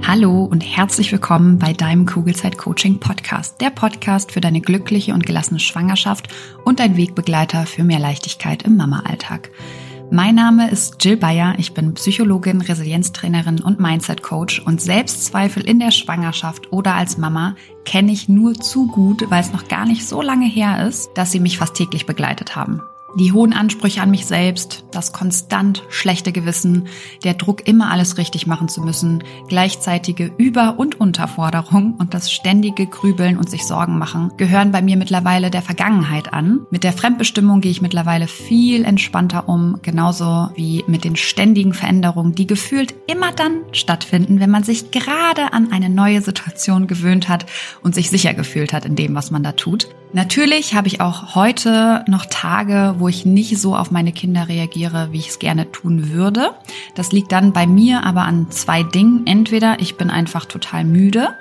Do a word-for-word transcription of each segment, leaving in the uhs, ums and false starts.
Hallo und herzlich willkommen bei deinem Kugelzeit-Coaching-Podcast, der Podcast für deine glückliche und gelassene Schwangerschaft und dein Wegbegleiter für mehr Leichtigkeit im Mama-Alltag. Mein Name ist Jill Bayer, ich bin Psychologin, Resilienztrainerin und Mindset-Coach und Selbstzweifel in der Schwangerschaft oder als Mama kenne ich nur zu gut, weil es noch gar nicht so lange her ist, dass sie mich fast täglich begleitet haben. Die hohen Ansprüche an mich selbst, das konstant schlechte Gewissen, der Druck, immer alles richtig machen zu müssen, gleichzeitige Über- und Unterforderung und das ständige Grübeln und sich Sorgen machen gehören bei mir mittlerweile der Vergangenheit an. Mit der Fremdbestimmung gehe ich mittlerweile viel entspannter um, genauso wie mit den ständigen Veränderungen, die gefühlt immer dann stattfinden, wenn man sich gerade an eine neue Situation gewöhnt hat und sich sicher gefühlt hat in dem, was man da tut. Natürlich habe ich auch heute noch Tage, wo ich nicht so auf meine Kinder reagiere, wie ich es gerne tun würde. Das liegt dann bei mir aber an zwei Dingen. Entweder ich bin einfach total müde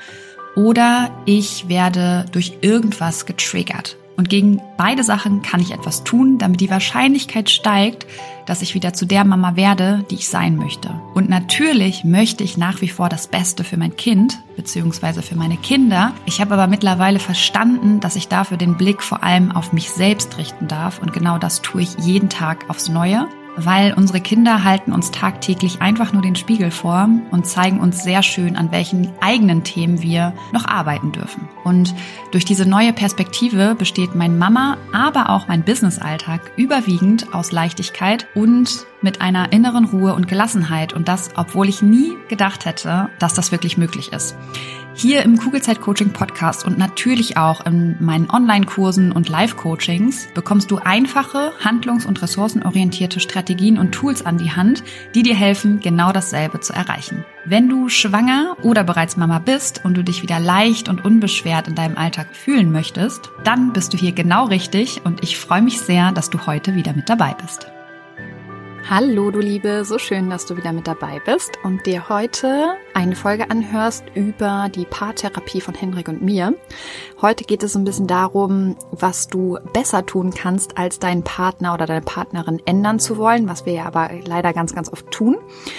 oder ich werde durch irgendwas getriggert. Und gegen beide Sachen kann ich etwas tun, damit die Wahrscheinlichkeit steigt, dass ich wieder zu der Mama werde, die ich sein möchte. Und natürlich möchte ich nach wie vor das Beste für mein Kind bzw. für meine Kinder. Ich habe aber mittlerweile verstanden, dass ich dafür den Blick vor allem auf mich selbst richten darf. Und genau das tue ich jeden Tag aufs Neue. Weil unsere Kinder halten uns tagtäglich einfach nur den Spiegel vor und zeigen uns sehr schön, an welchen eigenen Themen wir noch arbeiten dürfen. Und durch diese neue Perspektive besteht mein Mama, aber auch mein Business-Alltag überwiegend aus Leichtigkeit und mit einer inneren Ruhe und Gelassenheit. Und das, obwohl ich nie gedacht hätte, dass das wirklich möglich ist. Hier im Kugelzeit-Coaching-Podcast und natürlich auch in meinen Online-Kursen und Live-Coachings bekommst du einfache, handlungs- und ressourcenorientierte Strategien und Tools an die Hand, die dir helfen, genau dasselbe zu erreichen. Wenn du schwanger oder bereits Mama bist und du dich wieder leicht und unbeschwert in deinem Alltag fühlen möchtest, dann bist du hier genau richtig und ich freue mich sehr, dass du heute wieder mit dabei bist. Hallo du Liebe, so schön, dass du wieder mit dabei bist und dir heute eine Folge anhörst über die Paartherapie von Hendrik und mir. Heute geht es ein bisschen darum, was du besser tun kannst, als deinen Partner oder deine Partnerin ändern zu wollen, was wir ja aber leider ganz, ganz oft tun.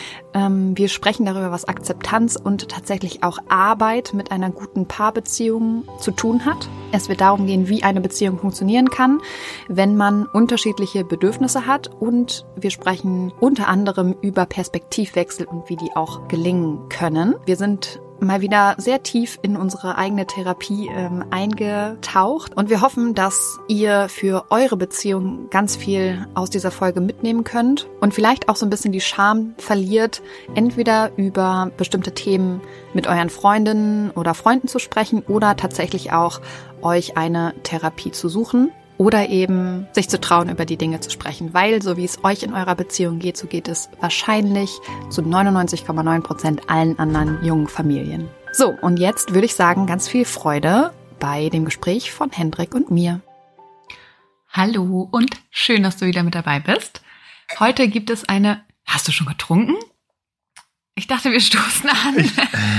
Wir sprechen darüber, was Akzeptanz und tatsächlich auch Arbeit mit einer guten Paarbeziehung zu tun hat. Es wird darum gehen, wie eine Beziehung funktionieren kann, wenn man unterschiedliche Bedürfnisse hat. Und wir sprechen unter anderem über Perspektivwechsel und wie die auch gelingen können. Wir sind mal wieder sehr tief in unsere eigene Therapie ähm, eingetaucht und wir hoffen, dass ihr für eure Beziehung ganz viel aus dieser Folge mitnehmen könnt und vielleicht auch so ein bisschen die Scham verliert, entweder über bestimmte Themen mit euren Freundinnen oder Freunden zu sprechen oder tatsächlich auch euch eine Therapie zu suchen. Oder eben sich zu trauen, über die Dinge zu sprechen. Weil, so wie es euch in eurer Beziehung geht, so geht es wahrscheinlich zu neunundneunzig Komma neun Prozent allen anderen jungen Familien. So, und jetzt würde ich sagen, ganz viel Freude bei dem Gespräch von Hendrik und mir. Hallo und schön, dass du wieder mit dabei bist. Heute gibt es eine... Hast du schon getrunken? Ich dachte, wir stoßen an. Ich,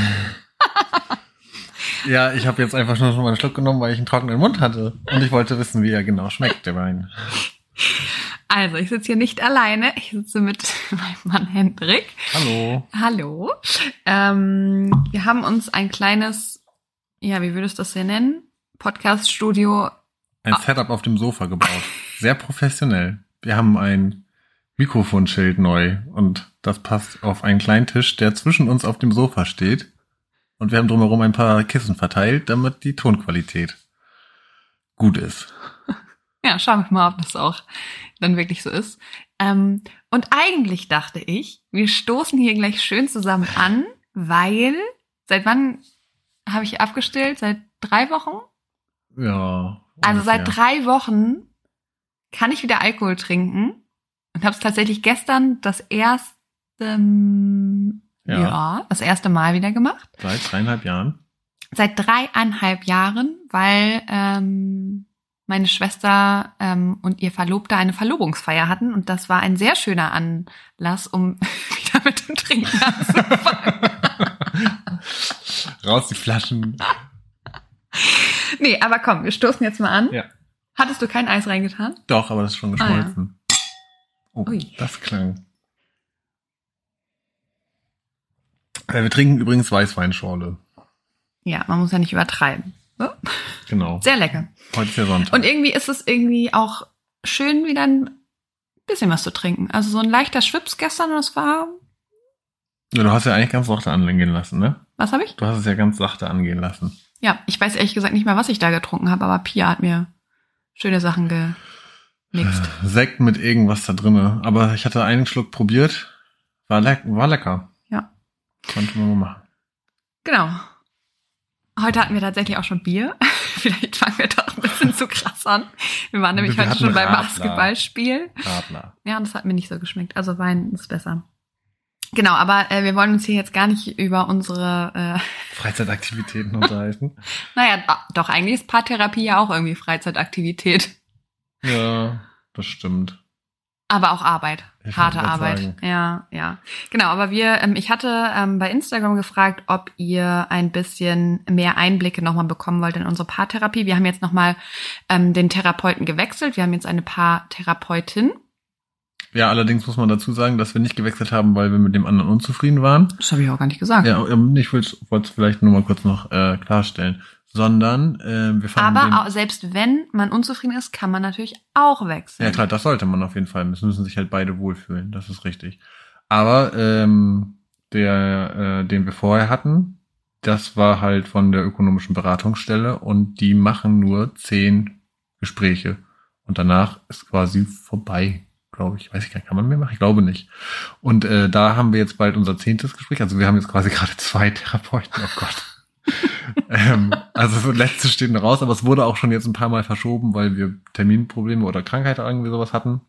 Ja, ich habe jetzt einfach schon mal einen Schluck genommen, weil ich einen trockenen Mund hatte. Und ich wollte wissen, wie er genau schmeckt, der Wein. Also, ich sitze hier nicht alleine. Ich sitze mit meinem Mann Hendrik. Hallo. Hallo. Ähm, wir haben uns ein kleines, ja, wie würdest du das hier nennen? Podcast-Studio. Ein Setup auf dem Sofa gebaut. Sehr professionell. Wir haben ein Mikrofonschild neu. Und das passt auf einen kleinen Tisch, der zwischen uns auf dem Sofa steht. Und wir haben drumherum ein paar Kissen verteilt, damit die Tonqualität gut ist. Ja, schauen wir mal, ob das auch dann wirklich so ist. Ähm, und eigentlich dachte ich, wir stoßen hier gleich schön zusammen an, weil, seit wann habe ich abgestillt? Seit drei Wochen? Ja. Also ungefähr. seit drei Wochen kann ich wieder Alkohol trinken und habe es tatsächlich gestern das erste... Ja. ja, das erste Mal wieder gemacht. Seit dreieinhalb Jahren? Seit dreieinhalb Jahren, weil ähm, meine Schwester ähm, und ihr Verlobter eine Verlobungsfeier hatten und das war ein sehr schöner Anlass, um wieder mit dem Trinken anzufangen. Raus die Flaschen. Nee, aber komm, wir stoßen jetzt mal an. Ja. Hattest du kein Eis reingetan? Doch, aber das ist schon geschmolzen. Ah, ja. Oh, Ui. das klang. Äh, wir trinken übrigens Weißweinschorle. Ja, man muss ja nicht übertreiben. So. Genau. Sehr lecker. Heute ist ja Sonntag. Und irgendwie ist es irgendwie auch schön, wieder ein bisschen was zu trinken. Also so ein leichter Schwips gestern und es war... Ja, du hast ja eigentlich ganz sachte angehen lassen, ne? Was habe ich? Du hast es ja ganz sachte angehen lassen. Ja, ich weiß ehrlich gesagt nicht mehr, was ich da getrunken habe, aber Pia hat mir schöne Sachen gemixt. Sekt mit irgendwas da drinne. Aber ich hatte einen Schluck probiert. War, le- war lecker. Ja. Konnte man mal machen. Genau. Heute hatten wir tatsächlich auch schon Bier. Vielleicht fangen wir doch ein bisschen zu krass an. Wir waren nämlich Wir heute hatten schon beim Radler. Basketballspiel. Radler. Ja, und das hat mir nicht so geschmeckt. Also Wein ist besser. Genau, aber äh, wir wollen uns hier jetzt gar nicht über unsere... Äh, Freizeitaktivitäten unterhalten. naja, doch, eigentlich ist Paartherapie ja auch irgendwie Freizeitaktivität. Ja, das stimmt. Aber auch Arbeit. Ich Harte wollte Arbeit. sagen. Ja, ja. Genau, aber wir, ähm, ich hatte ähm, bei Instagram gefragt, ob ihr ein bisschen mehr Einblicke nochmal bekommen wollt in unsere Paartherapie. Wir haben jetzt nochmal ähm, den Therapeuten gewechselt. Wir haben jetzt eine Paartherapeutin. Ja, allerdings muss man dazu sagen, dass wir nicht gewechselt haben, weil wir mit dem anderen unzufrieden waren. Das habe ich auch gar nicht gesagt. Ja, ähm, ich wollte es vielleicht nur mal kurz noch äh, klarstellen. Sondern äh, wir fanden Aber den, auch, selbst wenn man unzufrieden ist, kann man natürlich auch wechseln. ja klar, das sollte man auf jeden Fall. Es müssen sich halt beide wohlfühlen, das ist richtig. Aber ähm, der, äh, den wir vorher hatten, das war halt von der ökonomischen Beratungsstelle und die machen nur zehn Gespräche. Und danach ist quasi vorbei, glaube ich. Weiß ich gar nicht, kann man mehr machen? Ich glaube nicht. Und äh, da haben wir jetzt bald unser zehntes Gespräch. Also wir haben jetzt quasi gerade zwei Therapeuten. Oh Gott. ähm, also so letzte steht noch raus, aber es wurde auch schon jetzt ein paar Mal verschoben, weil wir Terminprobleme oder Krankheit oder irgendwie sowas hatten.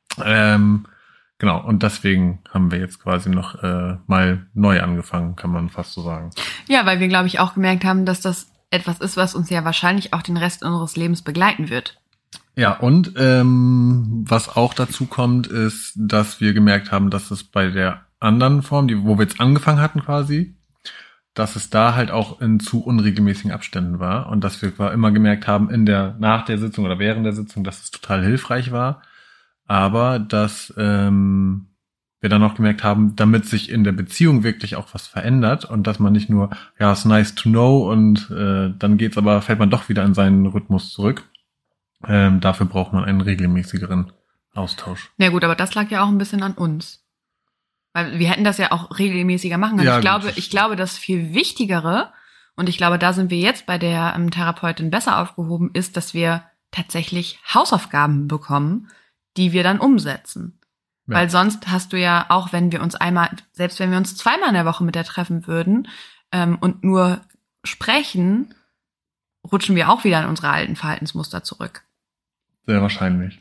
Ähm, genau, und deswegen haben wir jetzt quasi noch äh, mal neu angefangen, kann man fast so sagen. Ja, weil wir, glaube ich, auch gemerkt haben, dass das etwas ist, was uns ja wahrscheinlich auch den Rest unseres Lebens begleiten wird. Ja, und ähm, was auch dazu kommt, ist, dass wir gemerkt haben, dass es bei der anderen Form, die, wo wir jetzt angefangen hatten quasi, dass es da halt auch in zu unregelmäßigen Abständen war und dass wir immer gemerkt haben, in der nach der Sitzung oder während der Sitzung, dass es total hilfreich war, aber dass ähm, wir dann auch gemerkt haben, damit sich in der Beziehung wirklich auch was verändert und dass man nicht nur, ja, it's nice to know und äh, dann geht's aber, fällt man doch wieder in seinen Rhythmus zurück. Ähm, dafür braucht man einen regelmäßigeren Austausch. Na gut, aber das lag ja auch ein bisschen an uns. Weil wir hätten das ja auch regelmäßiger machen können. Ja, ich glaube, gut. ich glaube, das viel Wichtigere, und ich glaube, da sind wir jetzt bei der ähm, Therapeutin besser aufgehoben, ist, dass wir tatsächlich Hausaufgaben bekommen, die wir dann umsetzen. Ja. Weil sonst hast du ja, auch wenn wir uns einmal, selbst wenn wir uns zweimal in der Woche mit der treffen würden ähm, und nur sprechen, rutschen wir auch wieder in unsere alten Verhaltensmuster zurück. Sehr wahrscheinlich.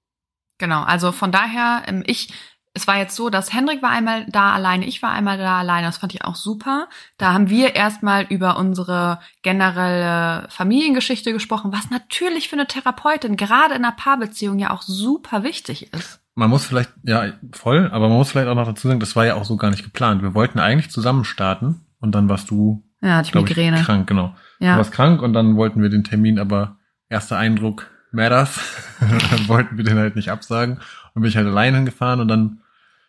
Genau, also von daher, ähm, ich... Es war jetzt so, dass Hendrik war einmal da alleine, ich war einmal da alleine. Das fand ich auch super. Da haben wir erstmal über unsere generelle Familiengeschichte gesprochen, was natürlich für eine Therapeutin gerade in einer Paarbeziehung ja auch super wichtig ist. Man muss vielleicht, ja, voll, aber man muss vielleicht auch noch dazu sagen, das war ja auch so gar nicht geplant. Wir wollten eigentlich zusammen starten und dann warst du, ja, hatte ich glaub Migräne. Ich, krank, genau. Ja. Du warst krank und dann wollten wir den Termin, aber erster Eindruck matters. Dann wollten wir den halt nicht absagen. Und bin ich halt allein hingefahren und dann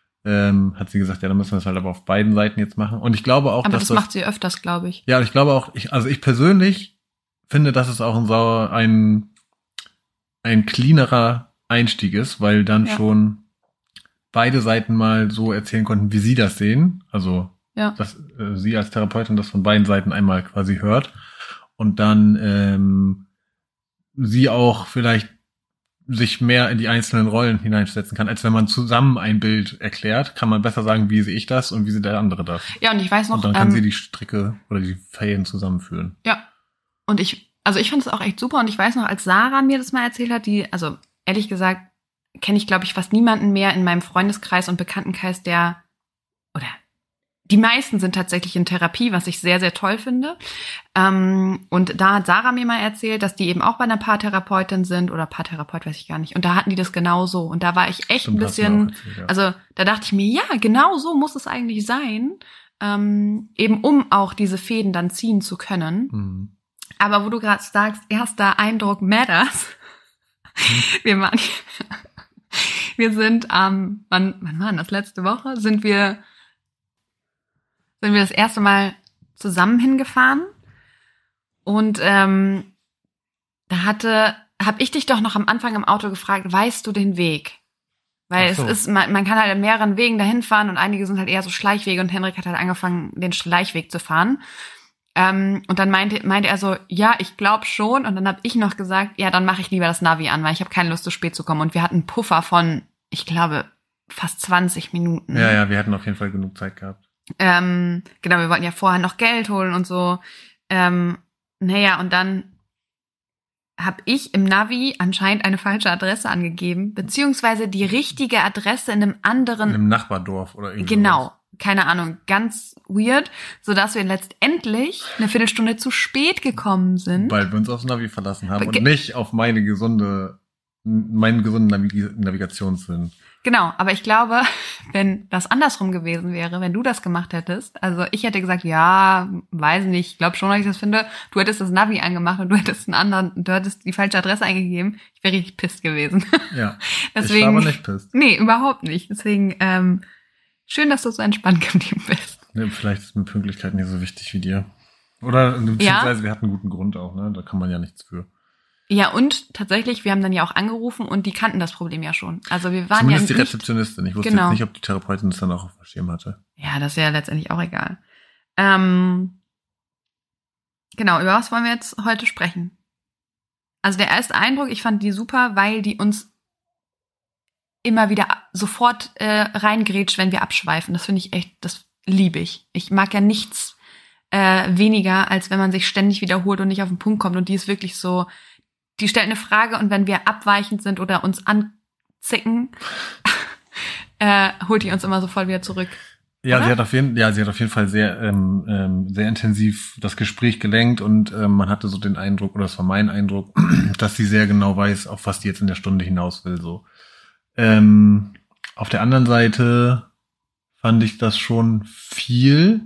ähm, hat sie gesagt, ja, dann müssen wir das halt aber auf beiden Seiten jetzt machen. Und ich glaube auch, aber dass das, das macht sie öfters, glaube ich. Ja, ich glaube auch, ich, also ich persönlich finde, dass es auch ein sauer, ein, ein cleanerer Einstieg ist, weil dann Ja. schon beide Seiten mal so erzählen konnten, wie sie das sehen. Also, Ja. dass äh, sie als Therapeutin das von beiden Seiten einmal quasi hört und dann ähm, sie auch vielleicht sich mehr in die einzelnen Rollen hineinsetzen kann, als wenn man zusammen ein Bild erklärt, kann man besser sagen, wie sehe ich das und wie sieht der andere das. Ja, und ich weiß noch, Und dann kann ähm, sie die Stricke oder die Fäden zusammenführen. ja, und ich, also ich fand es auch echt super und ich weiß noch, als Sarah mir das mal erzählt hat, die, also ehrlich gesagt, kenne ich, glaube ich, fast niemanden mehr in meinem Freundeskreis und Bekanntenkreis, der, oder die meisten sind tatsächlich in Therapie, was ich sehr, sehr toll finde. Ähm, und da hat Sarah mir mal erzählt, dass die eben auch bei einer Paartherapeutin sind oder Paartherapeut, weiß ich gar nicht. Und da hatten die das genauso. Und da war ich echt Stimmt, ein hast du mir auch bisschen, erzählt, ja. also da dachte ich mir, ja, genau so muss es eigentlich sein, ähm, eben um auch diese Fäden dann ziehen zu können. Mhm. Aber wo du gerade sagst, erster Eindruck matters. Mhm. Wir waren, wir sind am, ähm, wann, wann war das? Letzte Woche sind wir sind wir das erste Mal zusammen hingefahren. Und ähm, da hatte, habe ich dich doch noch am Anfang im Auto gefragt, weißt du den Weg? Weil so. es ist, man, man kann halt an mehreren Wegen dahin fahren und einige sind halt eher so Schleichwege und Henrik hat halt angefangen, den Schleichweg zu fahren. Ähm, und dann meinte, meinte er so, ja, ich glaube schon. Und dann habe ich noch gesagt, ja, dann mache ich lieber das Navi an, weil ich habe keine Lust, zu spät zu kommen. Und wir hatten einen Puffer von, ich glaube, fast zwanzig Minuten. Ja, ja, wir hatten auf jeden Fall genug Zeit gehabt. Ähm, genau, wir wollten ja vorher noch Geld holen und so. Ähm, naja, und dann habe ich im Navi anscheinend eine falsche Adresse angegeben, beziehungsweise die richtige Adresse in einem anderen... In einem Nachbardorf oder irgendwie. Genau, sowas. Keine Ahnung, ganz weird, sodass wir letztendlich eine Viertelstunde zu spät gekommen sind. Weil wir uns aufs Navi verlassen haben Ge- und nicht auf meine gesunde, meinen gesunden Navig- Navigationssinn. Genau, aber ich glaube, wenn das andersrum gewesen wäre, wenn du das gemacht hättest, also ich hätte gesagt, ja, weiß nicht, ich glaube schon, dass ich das finde, du hättest das Navi angemacht und du hättest einen anderen, du hättest die falsche Adresse eingegeben, ich wäre richtig pisst gewesen. Ja, Deswegen, ich war aber nicht pisst. Nee, überhaupt nicht. Deswegen, ähm, schön, dass du so entspannt geblieben bist. Ja, vielleicht ist mir Pünktlichkeit nicht so wichtig wie dir. Oder beziehungsweise ja. Wir hatten einen guten Grund auch, ne? Da kann man ja nichts für. Ja, und tatsächlich, wir haben dann ja auch angerufen und die kannten das Problem ja schon. Also wir waren Zumindest ja die nicht, Rezeptionistin. Ich wusste genau. jetzt nicht, ob die Therapeutin das dann auch auf dem Schirm hatte. Ja, das ist ja letztendlich auch egal. Ähm, genau, über was wollen wir jetzt heute sprechen? Also der erste Eindruck, ich fand die super, weil die uns immer wieder sofort äh, reingrätscht, wenn wir abschweifen. Das finde ich echt, das liebe ich. Ich mag ja nichts äh, weniger, als wenn man sich ständig wiederholt und nicht auf den Punkt kommt. Und die ist wirklich so, die stellt eine Frage und wenn wir abweichend sind oder uns anzicken, äh, holt die uns immer sofort wieder zurück. Ja, oder? sie hat auf jeden, ja, sie hat auf jeden Fall sehr, ähm, ähm, sehr intensiv das Gespräch gelenkt und ähm, man hatte so den Eindruck, oder das war mein Eindruck, dass sie sehr genau weiß, auf was die jetzt in der Stunde hinaus will. So. Ähm, auf der anderen Seite fand ich das schon viel.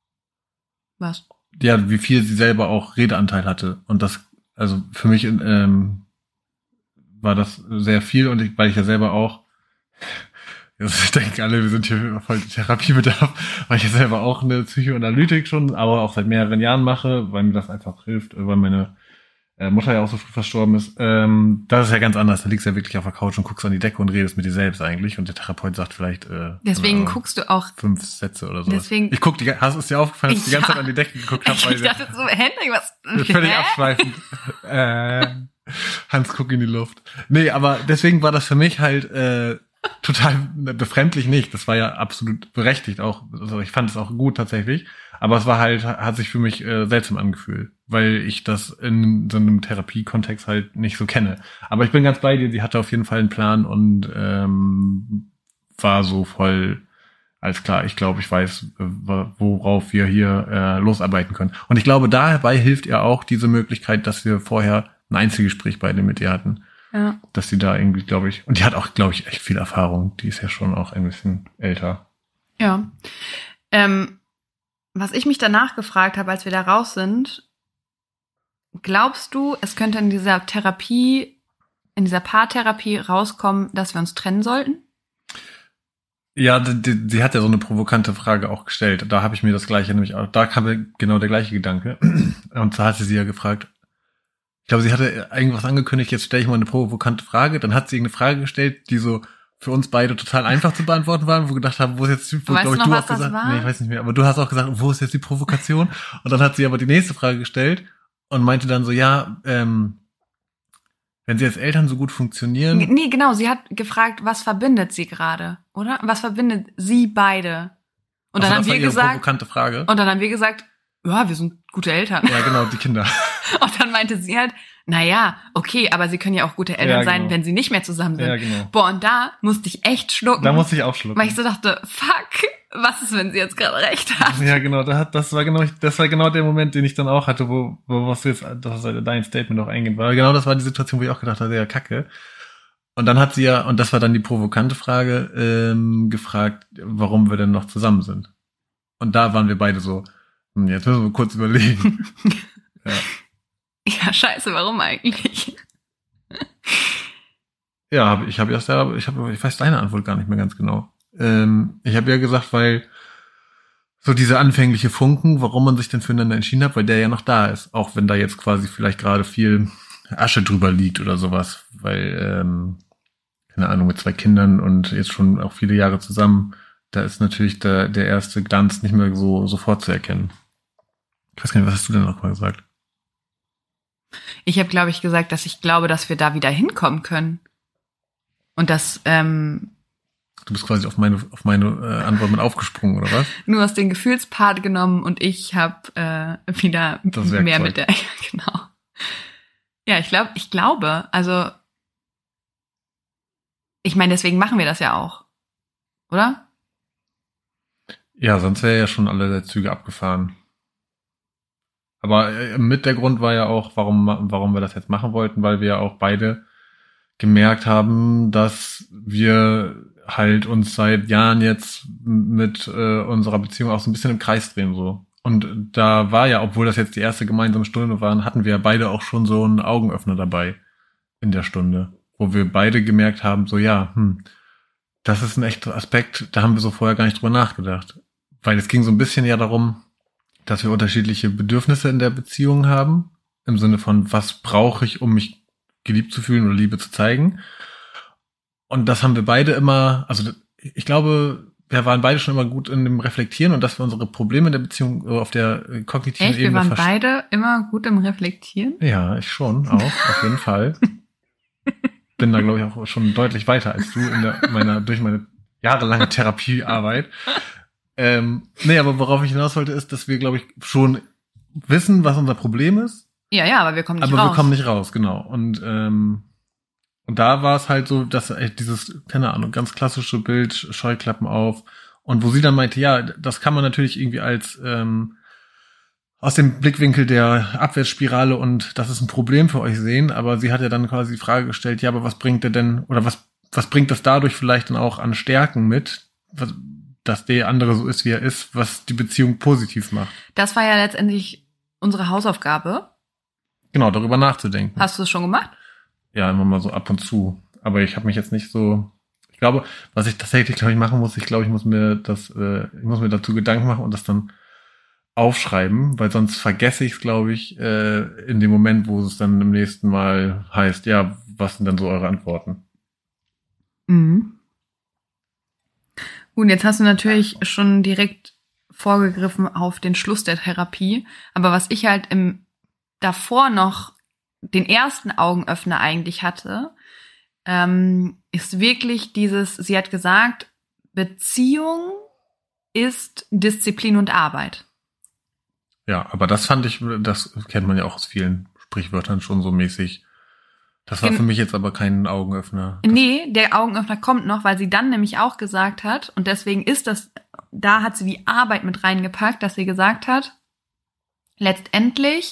Was? Ja, wie viel sie selber auch Redeanteil hatte und das Also für mich ähm, war das sehr viel und ich, weil ich ja selber auch, jetzt denken alle, wir sind hier voll Therapiebedarf, weil ich ja selber auch eine Psychoanalytik schon, aber auch seit mehreren Jahren mache, weil mir das einfach hilft, weil meine äh, Mutter ja auch so früh verstorben ist. Ähm, das ist ja ganz anders, da liegst du ja wirklich auf der Couch und guckst an die Decke und redest mit dir selbst eigentlich und der Therapeut sagt vielleicht äh, deswegen oder, guckst du auch fünf Sätze oder so. Deswegen, ich guck die, hast es dir aufgefallen, dass ich die ganze ja. Zeit an die Decke geguckt habe? Ich, ich dachte so, Henrik, was? Völlig Hä? abschweifend. äh, Hans guck in die Luft. Nee, aber deswegen war das für mich halt äh, total befremdlich nicht. Das war ja absolut berechtigt auch. Also ich fand es auch gut tatsächlich. Aber es war halt, hat sich für mich äh, seltsam angefühlt, weil ich das in so einem Therapiekontext halt nicht so kenne. Aber ich bin ganz bei dir, sie hatte auf jeden Fall einen Plan und ähm, war so voll, alles klar, ich glaube, ich weiß, worauf wir hier äh, losarbeiten können. Und ich glaube, dabei hilft ihr auch diese Möglichkeit, dass wir vorher ein Einzelgespräch beide mit ihr hatten. Ja. Dass sie da irgendwie, glaube ich, und die hat auch, glaube ich, echt viel Erfahrung. Die ist ja schon auch ein bisschen älter. Ja. Ähm, was ich mich danach gefragt habe, als wir da raus sind, glaubst du, es könnte in dieser Therapie, in dieser Paartherapie rauskommen, dass wir uns trennen sollten? Ja, die, die, sie hat ja so eine provokante Frage auch gestellt. Da habe ich mir das Gleiche, nämlich auch, da kam genau der gleiche Gedanke. Und zwar hatte sie ja gefragt, ich glaube, sie hatte irgendwas angekündigt, jetzt stelle ich mal eine provokante Frage. Dann hat sie irgendeine Frage gestellt, die so für uns beide total einfach zu beantworten waren, wo wir gedacht haben, wo ist jetzt die, wo, weißt glaube ich, du noch, du was auch das gesagt, war? nee, ich weiß nicht mehr, aber du hast auch gesagt, wo ist jetzt die Provokation? Und dann hat sie aber die nächste Frage gestellt und meinte dann so, ja, ähm, wenn sie als Eltern so gut funktionieren. Nee, genau, sie hat gefragt, was verbindet sie gerade, oder? Was verbindet sie beide? Und dann Ach, haben das war wir ihre gesagt, provokante Frage. und dann haben wir gesagt, ja, wir sind gute Eltern. Ja, genau, die Kinder. Und dann meinte sie halt, na ja, okay, aber sie können ja auch gute Eltern Ja, genau. sein, wenn sie nicht mehr zusammen sind. Ja, genau. Boah, und da musste ich echt schlucken. Da musste ich auch schlucken. Weil ich so dachte, fuck, was ist, wenn sie jetzt gerade recht hat? Ja, genau, da hat, das war genau, das war genau der Moment, den ich dann auch hatte, wo, wo was du jetzt, das ist dein Statement auch eingehen war. Genau, das war die Situation, wo ich auch gedacht habe, ja, kacke. Und dann hat sie ja, und das war dann die provokante Frage, ähm, gefragt, warum wir denn noch zusammen sind. Und da waren wir beide so, hm, jetzt müssen wir kurz überlegen. Ja. Ja, scheiße, warum eigentlich? Ja, hab, ich habe erst, ich habe, ich weiß deine Antwort gar nicht mehr ganz genau. Ähm, ich habe ja gesagt, weil so diese anfängliche Funken, warum man sich denn füreinander entschieden hat, weil der ja noch da ist. Auch wenn da jetzt quasi vielleicht gerade viel Asche drüber liegt oder sowas. Weil, ähm, keine Ahnung, mit zwei Kindern und jetzt schon auch viele Jahre zusammen, da ist natürlich der, der erste Glanz nicht mehr so sofort zu erkennen. Ich weiß gar nicht, was hast du denn noch mal gesagt? Ich habe, glaube ich, gesagt, dass ich glaube, dass wir da wieder hinkommen können. Und dass ähm, du bist quasi auf meine auf meine äh, Antwort mit aufgesprungen, oder was? Nur aus den Gefühlspart genommen und ich habe äh, wieder mehr mit der. Genau. Ja, ich glaube, ich glaube, also ich meine, deswegen machen wir das ja auch, oder? Ja, sonst wäre ja schon alle der Züge abgefahren. Aber mit der Grund war ja auch, warum warum wir das jetzt machen wollten, weil wir ja auch beide gemerkt haben, dass wir halt uns seit Jahren jetzt mit äh, unserer Beziehung auch so ein bisschen im Kreis drehen so. Und da war ja, obwohl das jetzt die erste gemeinsame Stunde war, hatten wir ja beide auch schon so einen Augenöffner dabei in der Stunde, wo wir beide gemerkt haben, so ja, hm, das ist ein echter Aspekt, da haben wir so vorher gar nicht drüber nachgedacht. Weil es ging so ein bisschen ja darum, dass wir unterschiedliche Bedürfnisse in der Beziehung haben, im Sinne von, was brauche ich, um mich geliebt zu fühlen oder Liebe zu zeigen. Und das haben wir beide immer, also ich glaube, wir waren beide schon immer gut in dem Reflektieren und dass wir unsere Probleme in der Beziehung auf der kognitiven Echt? Ebene... Wir waren beide immer gut im Reflektieren? Ja, ich schon, auch, auf jeden Fall. Bin da, glaube ich, auch schon deutlich weiter als du in der, meiner, durch meine jahrelange Therapiearbeit. Ähm, nee, aber worauf ich hinaus wollte, ist, dass wir, glaube ich, schon wissen, was unser Problem ist. Ja, ja, aber wir kommen nicht aber raus. Aber wir kommen nicht raus, genau. Und ähm, und da war es halt so, dass echt dieses, keine Ahnung, ganz klassische Bild, Scheuklappen auf. Und wo sie dann meinte, ja, das kann man natürlich irgendwie als ähm, aus dem Blickwinkel der Abwärtsspirale und das ist ein Problem für euch sehen. Aber sie hat ja dann quasi die Frage gestellt, ja, aber was bringt der denn, oder was was bringt das dadurch vielleicht dann auch an Stärken mit, was, dass der andere so ist, wie er ist, was die Beziehung positiv macht. Das war ja letztendlich unsere Hausaufgabe. Genau, darüber nachzudenken. Hast du es schon gemacht? Ja, immer mal so ab und zu. Aber ich habe mich jetzt nicht so... Ich glaube, was ich tatsächlich, glaube ich, machen muss, ich glaube, ich muss mir das, äh, ich muss mir dazu Gedanken machen und das dann aufschreiben, weil sonst vergesse ich es, glaube ich, äh, in dem Moment, wo es dann im nächsten Mal heißt, ja, was sind dann so eure Antworten? Mhm. Gut, jetzt hast du natürlich schon direkt vorgegriffen auf den Schluss der Therapie. Aber was ich halt im davor noch den ersten Augenöffner eigentlich hatte, ähm, ist wirklich dieses, sie hat gesagt, Beziehung ist Disziplin und Arbeit. Ja, aber das fand ich, das kennt man ja auch aus vielen Sprichwörtern schon so mäßig. Das war für mich jetzt aber kein Augenöffner. Das nee, der Augenöffner kommt noch, weil sie dann nämlich auch gesagt hat, und deswegen ist das, da hat sie die Arbeit mit reingepackt, dass sie gesagt hat, letztendlich,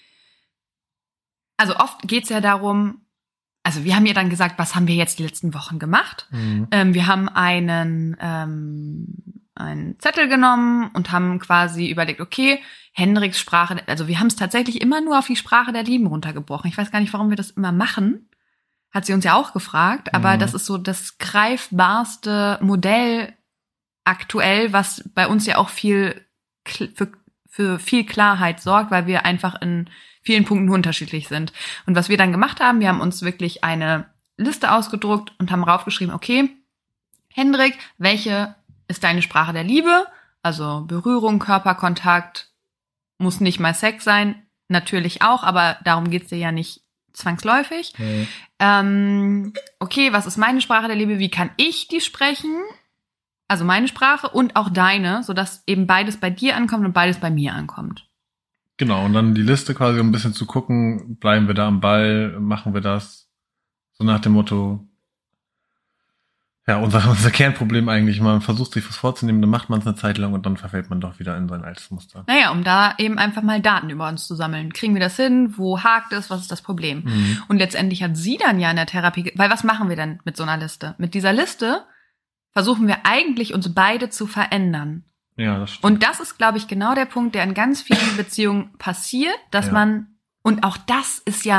also oft geht's ja darum, also wir haben ihr dann gesagt, was haben wir jetzt die letzten Wochen gemacht? Mhm. Ähm, wir haben einen, ähm, einen Zettel genommen und haben quasi überlegt, okay, Hendriks Sprache, also wir haben es tatsächlich immer nur auf die Sprache der Lieben runtergebrochen. Ich weiß gar nicht, warum wir das immer machen. Hat sie uns ja auch gefragt, aber mhm. das ist so das greifbarste Modell aktuell, was bei uns ja auch viel für, für viel Klarheit sorgt, weil wir einfach in vielen Punkten unterschiedlich sind. Und was wir dann gemacht haben, wir haben uns wirklich eine Liste ausgedruckt und haben raufgeschrieben, okay, Hendrik, welche ist deine Sprache der Liebe? Also Berührung, Körperkontakt, muss nicht mal Sex sein, natürlich auch, aber darum geht's dir ja nicht zwangsläufig. Mhm. Ähm, okay, was ist meine Sprache der Liebe? Wie kann ich die sprechen? Also meine Sprache und auch deine, sodass eben beides bei dir ankommt und beides bei mir ankommt. Genau, und dann die Liste quasi, um ein bisschen zu gucken, bleiben wir da am Ball, machen wir das? So nach dem Motto, ja, unser, unser Kernproblem eigentlich, man versucht sich was vorzunehmen, dann macht man es eine Zeit lang und dann verfällt man doch wieder in sein altes Muster. Naja, um da eben einfach mal Daten über uns zu sammeln. Kriegen wir das hin? Wo hakt es? Was ist das Problem? Mhm. Und letztendlich hat sie dann ja in der Therapie, weil was machen wir denn mit so einer Liste? Mit dieser Liste versuchen wir eigentlich, uns beide zu verändern. Ja, das stimmt. Und das ist, glaube ich, genau der Punkt, der in ganz vielen Beziehungen passiert, dass ja. man, und auch das ist ja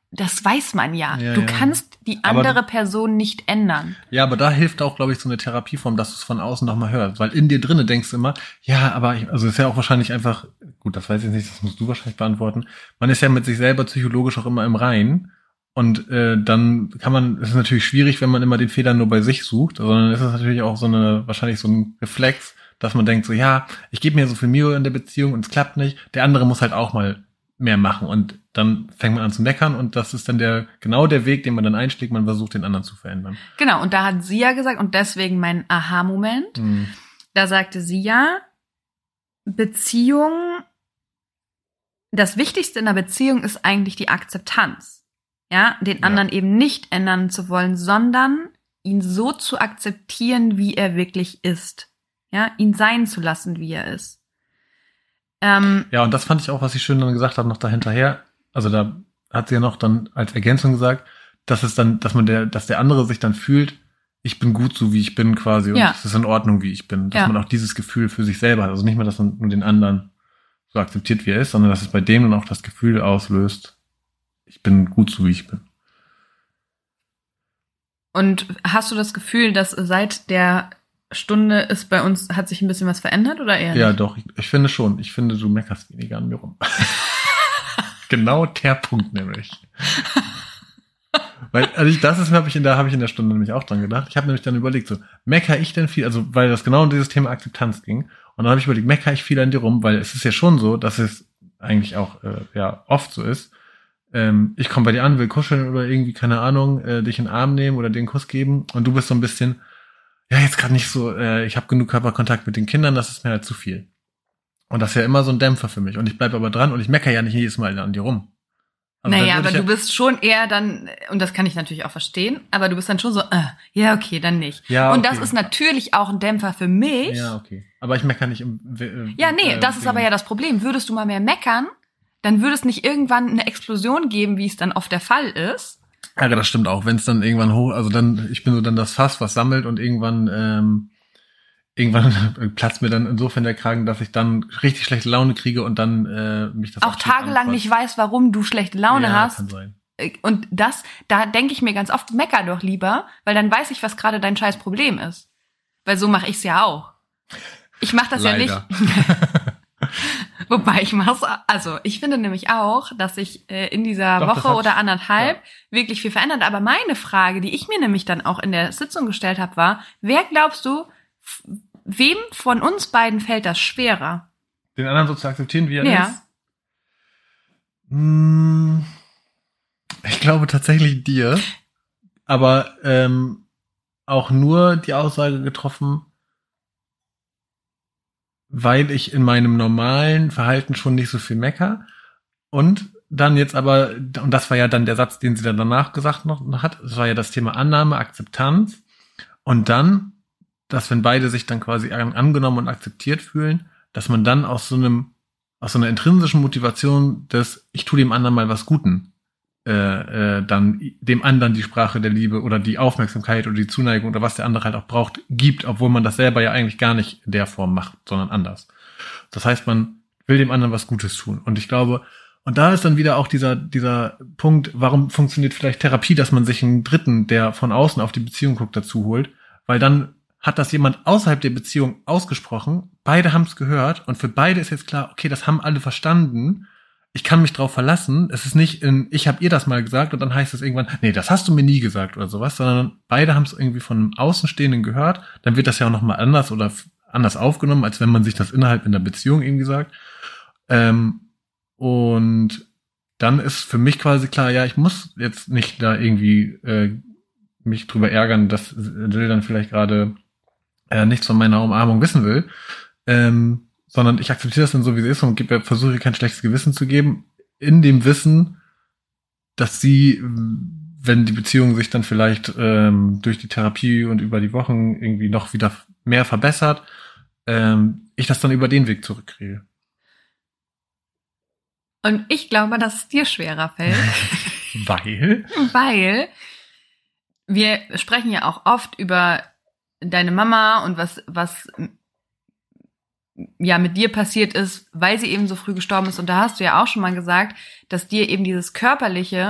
das weiß man ja. ja du ja. kannst die andere aber, Person nicht ändern. Ja, aber da hilft auch, glaube ich, so eine Therapieform, dass du es von außen nochmal hörst. Weil in dir drinnen denkst du immer, ja, aber ich, also ist ja auch wahrscheinlich einfach, gut, das weiß ich nicht, das musst du wahrscheinlich beantworten. Man ist ja mit sich selber psychologisch auch immer im Reinen. Und äh, dann kann man, es ist natürlich schwierig, wenn man immer den Fehler nur bei sich sucht, sondern es ist natürlich auch so eine, wahrscheinlich so ein Reflex, dass man denkt so, ja, ich gebe mir so viel Mühe in der Beziehung und es klappt nicht, der andere muss halt auch mal mehr machen und dann fängt man an zu meckern und das ist dann der genau der Weg, den man dann einschlägt, man versucht, den anderen zu verändern. Genau, und da hat sie ja gesagt, und deswegen mein Aha-Moment, mhm. da sagte sie ja, Beziehung, das Wichtigste in der Beziehung ist eigentlich die Akzeptanz. Ja, den anderen ja. eben nicht ändern zu wollen, sondern ihn so zu akzeptieren, wie er wirklich ist. Ja, ihn sein zu lassen, wie er ist. Ähm, ja, und das fand ich auch, was sie schön dann gesagt hat, noch dahinterher. Also da hat sie ja noch dann als Ergänzung gesagt, dass es dann, dass man der, dass der andere sich dann fühlt, ich bin gut so, wie ich bin quasi und ja. es ist in Ordnung, wie ich bin. Dass ja. man auch dieses Gefühl für sich selber hat. Also nicht mehr, dass man nur den anderen so akzeptiert, wie er ist, sondern dass es bei dem dann auch das Gefühl auslöst, ich bin gut so, wie ich bin. Und hast du das Gefühl, dass seit der Stunde ist bei uns, hat sich ein bisschen was verändert oder eher nicht? Ja, doch. Ich, ich finde schon. Ich finde, du meckerst weniger an mir rum. Genau der Punkt nämlich. Weil, also ich, das ist, habe ich in der, habe ich in der Stunde nämlich auch dran gedacht. Ich habe nämlich dann überlegt, so, mecker ich denn viel, also, weil das genau um dieses Thema Akzeptanz ging. Und dann habe ich überlegt, mecker ich viel an dir rum, weil es ist ja schon so, dass es eigentlich auch, äh, ja, oft so ist. Ähm, ich komme bei dir an, will kuscheln oder irgendwie, keine Ahnung, äh, dich in den Arm nehmen oder dir einen Kuss geben und du bist so ein bisschen, ja, jetzt gerade nicht so, äh, ich habe genug Körperkontakt mit den Kindern, das ist mir halt zu viel. Und das ist ja immer so ein Dämpfer für mich. Und ich bleib aber dran und ich meckere ja nicht jedes Mal an dir rum. Also naja, aber ja du bist schon eher dann, und das kann ich natürlich auch verstehen, aber du bist dann schon so, äh, ja, okay, dann nicht. Ja, okay. Und das ist natürlich auch ein Dämpfer für mich. Ja, okay. Aber ich meckere nicht im... Äh, ja, nee, äh, das ist aber ja das Problem. Würdest du mal mehr meckern, dann würde es nicht irgendwann eine Explosion geben, wie es dann oft der Fall ist. Ja, das stimmt auch. Wenn es dann irgendwann hoch, also dann, ich bin so dann das Fass, was sammelt und irgendwann, ähm, irgendwann platzt mir dann insofern der Kragen, dass ich dann richtig schlechte Laune kriege und dann äh, mich das auch tagelang nicht weiß, warum du schlechte Laune ja, hast. Kann sein. Und das, da denke ich mir ganz oft, mecker doch lieber, weil dann weiß ich, was gerade dein scheiß Problem ist. Weil so mache ich's ja auch. Ich mache das Leider. ja nicht. Wobei ich mach's, also ich finde nämlich auch, dass sich äh, in dieser Doch, Woche hat, oder anderthalb ja. wirklich viel verändert. Aber meine Frage, die ich mir nämlich dann auch in der Sitzung gestellt habe, war, wer glaubst du, f- wem von uns beiden fällt das schwerer? Den anderen so zu akzeptieren, wie er ja. ist? Hm, ich glaube tatsächlich dir. Aber ähm, auch nur die Aussage getroffen, weil ich in meinem normalen Verhalten schon nicht so viel mecker und dann jetzt aber, und das war ja dann der Satz, den sie dann danach gesagt noch hat, das war ja das Thema Annahme, Akzeptanz und dann, dass wenn beide sich dann quasi angenommen und akzeptiert fühlen, dass man dann aus so einem, aus so einer intrinsischen Motivation des, ich tue dem anderen mal was Guten, Äh, äh, dann dem anderen die Sprache der Liebe oder die Aufmerksamkeit oder die Zuneigung oder was der andere halt auch braucht, gibt, obwohl man das selber ja eigentlich gar nicht in der Form macht, sondern anders. Das heißt, man will dem anderen was Gutes tun. Und ich glaube, und da ist dann wieder auch dieser dieser Punkt, warum funktioniert vielleicht Therapie, dass man sich einen Dritten, der von außen auf die Beziehung guckt, dazu holt, weil dann hat das jemand außerhalb der Beziehung ausgesprochen, beide haben es gehört und für beide ist jetzt klar, okay, das haben alle verstanden, ich kann mich drauf verlassen, es ist nicht in, ich habe ihr das mal gesagt und dann heißt es irgendwann, nee, das hast du mir nie gesagt oder sowas, sondern beide haben es irgendwie von einem Außenstehenden gehört, dann wird das ja auch nochmal anders oder f- anders aufgenommen, als wenn man sich das innerhalb in der Beziehung irgendwie sagt. Ähm, und dann ist für mich quasi klar, ja, ich muss jetzt nicht da irgendwie äh, mich drüber ärgern, dass Jill dann vielleicht gerade äh, nichts von meiner Umarmung wissen will, ähm, sondern ich akzeptiere das dann so, wie sie ist und gebe, versuche ihr kein schlechtes Gewissen zu geben, in dem Wissen, dass sie, wenn die Beziehung sich dann vielleicht ähm, durch die Therapie und über die Wochen irgendwie noch wieder mehr verbessert, ähm, ich das dann über den Weg zurückkriege. Und ich glaube, dass es dir schwerer fällt. Weil? Weil wir sprechen ja auch oft über deine Mama und was, was ja mit dir passiert ist, weil sie eben so früh gestorben ist. Und da hast du ja auch schon mal gesagt, dass dir eben dieses Körperliche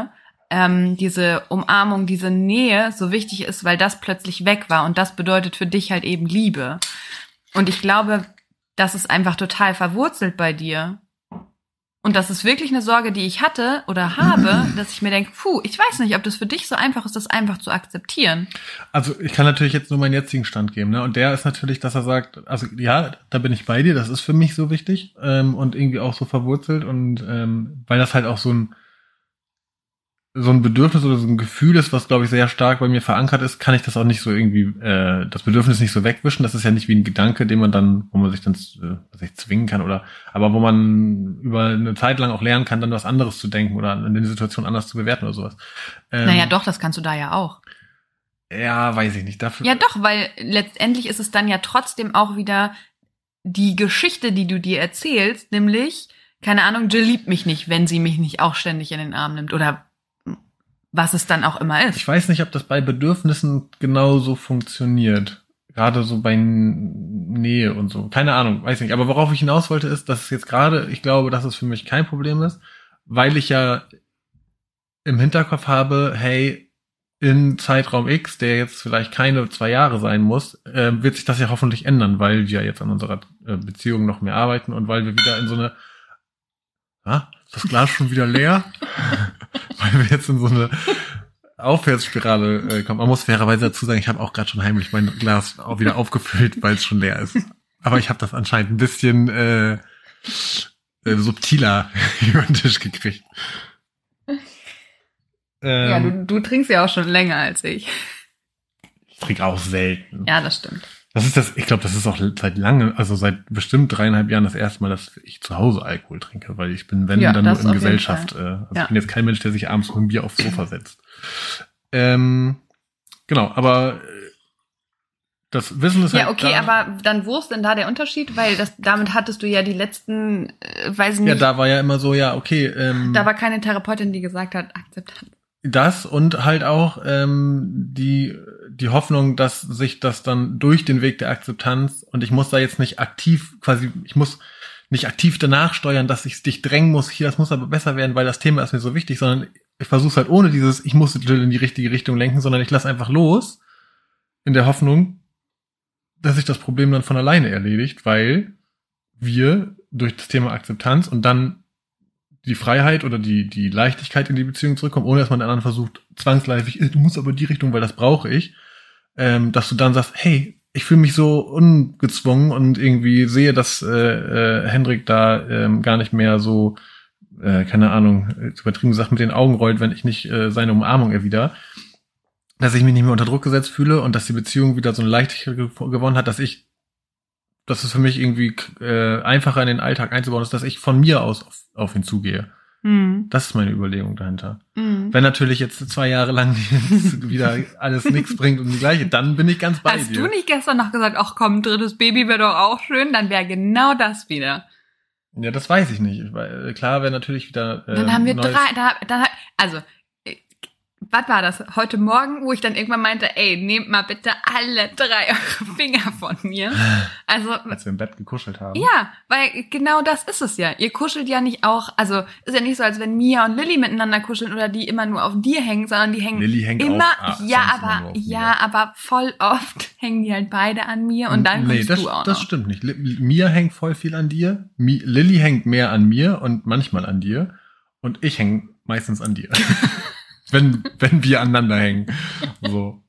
ähm, diese Umarmung, diese Nähe so wichtig ist, weil das plötzlich weg war und das bedeutet für dich halt eben Liebe. Und ich glaube, das ist einfach total verwurzelt bei dir. Und das ist wirklich eine Sorge, die ich hatte oder habe, dass ich mir denke, puh, ich weiß nicht, ob das für dich so einfach ist, das einfach zu akzeptieren. Also ich kann natürlich jetzt nur meinen jetzigen Stand geben, ne? Und der ist natürlich, dass er sagt, also ja, da bin ich bei dir, das ist für mich so wichtig ähm, und irgendwie auch so verwurzelt und ähm, weil das halt auch so ein so ein Bedürfnis oder so ein Gefühl ist, was, glaube ich, sehr stark bei mir verankert ist, kann ich das auch nicht so irgendwie, äh, das Bedürfnis nicht so wegwischen. Das ist ja nicht wie ein Gedanke, den man dann, wo man sich dann äh, was ich zwingen kann oder, aber wo man über eine Zeit lang auch lernen kann, dann was anderes zu denken oder in der Situation anders zu bewerten oder sowas. Ähm, naja, doch, das kannst du da ja auch. Ja, weiß ich nicht. Dafür ja, doch, weil letztendlich ist es dann ja trotzdem auch wieder die Geschichte, die du dir erzählst, nämlich, keine Ahnung, Jill liebt mich nicht, wenn sie mich nicht auch ständig in den Arm nimmt oder was es dann auch immer ist. Ich weiß nicht, ob das bei Bedürfnissen genauso funktioniert. Gerade so bei Nähe und so. Keine Ahnung, weiß nicht. Aber worauf ich hinaus wollte, ist, dass es jetzt gerade, ich glaube, dass es für mich kein Problem ist, weil ich ja im Hinterkopf habe, hey, in Zeitraum X, der jetzt vielleicht keine zwei Jahre sein muss, äh, wird sich das ja hoffentlich ändern, weil wir jetzt an unserer äh, Beziehung noch mehr arbeiten und weil wir wieder in so eine ah, ist das Glas schon wieder leer? Weil wir jetzt in so eine Aufwärtsspirale äh, kommen. Man muss fairerweise dazu sagen, ich habe auch gerade schon heimlich mein Glas auch wieder aufgefüllt, weil es schon leer ist. Aber ich habe das anscheinend ein bisschen äh, äh, subtiler über den Tisch gekriegt. Ähm, ja, du, du trinkst ja auch schon länger als ich. Ich trinke auch selten. Ja, das stimmt. Das ist das, ich glaube, das ist auch seit lange, also seit bestimmt dreieinhalb Jahren das erste Mal, dass ich zu Hause Alkohol trinke, weil ich bin, wenn, ja, dann nur in Gesellschaft. Äh, also ja. ich bin jetzt kein Mensch, der sich abends mit einem Bier aufs Sofa setzt. Ähm, genau, aber das Wissen ist ja, halt okay, da. aber dann wo ist denn da der Unterschied? Weil das, damit hattest du ja die letzten, äh, weiß nicht. Ja, da war ja immer so, ja, okay. Ähm, da war keine Therapeutin, die gesagt hat, Akzeptanz. Das und halt auch ähm, die die Hoffnung, dass sich das dann durch den Weg der Akzeptanz und ich muss da jetzt nicht aktiv quasi, ich muss nicht aktiv danach steuern, dass ich dich drängen muss, hier, das muss aber besser werden, weil das Thema ist mir so wichtig, sondern ich versuche es halt ohne dieses, ich muss in die richtige Richtung lenken, sondern ich lasse einfach los in der Hoffnung, dass sich das Problem dann von alleine erledigt, weil wir durch das Thema Akzeptanz und dann die Freiheit oder die die Leichtigkeit in die Beziehung zurückkommen, ohne dass man den anderen versucht, zwangsläufig, du musst aber die Richtung, weil das brauche ich, ähm, dass du dann sagst, hey, ich fühle mich so ungezwungen und irgendwie sehe, dass äh, äh, Hendrik da ähm, gar nicht mehr so, äh, keine Ahnung, übertrieben gesagt mit den Augen rollt, wenn ich nicht äh, seine Umarmung erwider, dass ich mich nicht mehr unter Druck gesetzt fühle und dass die Beziehung wieder so eine Leichtigkeit ge- gewonnen hat, dass ich dass es für mich irgendwie äh, einfacher in den Alltag einzubauen ist, dass ich von mir aus auf, auf ihn zugehe. Mhm. Das ist meine Überlegung dahinter. Mhm. Wenn natürlich jetzt zwei Jahre lang wieder alles nichts bringt und die gleiche, dann bin ich ganz bei Hast dir. Hast du nicht gestern noch gesagt, ach komm, drittes Baby wäre doch auch schön, dann wäre genau das wieder. Ja, das weiß ich nicht. Weil, klar wäre natürlich wieder äh, Dann haben wir drei, da, dann, also was war das? Heute Morgen, wo ich dann irgendwann meinte, ey, nehmt mal bitte alle drei eure Finger von mir. Also, als wir im Bett gekuschelt haben. Ja, weil genau das ist es ja. Ihr kuschelt ja nicht auch, also ist ja nicht so, als wenn Mia und Lilly miteinander kuscheln oder die immer nur auf dir hängen, sondern die hängen Lilly hängt immer, auch, ja, aber ja, aber voll oft hängen die halt beide an mir und dann nee, kommst das, du auch noch. Das stimmt nicht. Mia hängt voll viel an dir, Mi- Lilly hängt mehr an mir und manchmal an dir und ich hänge meistens an dir. Wenn, wenn wir aneinander hängen. So.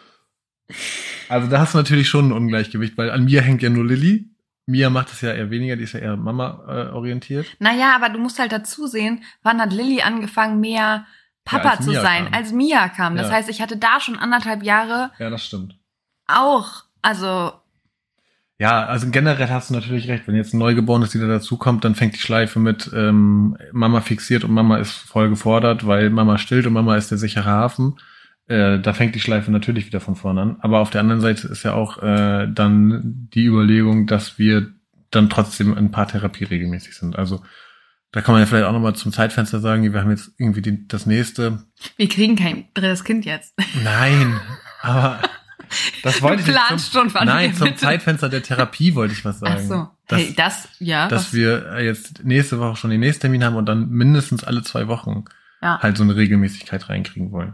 Also da hast du natürlich schon ein Ungleichgewicht, weil an mir hängt ja nur Lilly. Mia macht es ja eher weniger, die ist ja eher Mama-orientiert. Äh, naja, aber du musst halt dazu sehen, wann hat Lilly angefangen, mehr Papa ja, zu Mia sein, kam. als Mia kam. Das ja. heißt, ich hatte da schon anderthalb Jahre. Ja, das stimmt. Auch, also. Ja, also generell hast du natürlich recht. Wenn jetzt ein Neugeborenes wieder dazukommt, dann fängt die Schleife mit ähm, Mama fixiert und Mama ist voll gefordert, weil Mama stillt und Mama ist der sichere Hafen. Äh, da fängt die Schleife natürlich wieder von vorne an. Aber auf der anderen Seite ist ja auch äh, dann die Überlegung, dass wir dann trotzdem in Paartherapie regelmäßig sind. Also da kann man ja vielleicht auch nochmal zum Zeitfenster sagen, wir haben jetzt irgendwie die, das nächste. Wir kriegen kein drittes Kind jetzt. Nein, aber... Das wollte du ich planst zum, schon, wann Nein, zum bitte. Zeitfenster der Therapie wollte ich was sagen. Ach so. Dass, hey, das, ja. Dass was? wir jetzt nächste Woche schon den nächsten Termin haben und dann mindestens alle zwei Wochen. Ja. halt so eine Regelmäßigkeit reinkriegen wollen.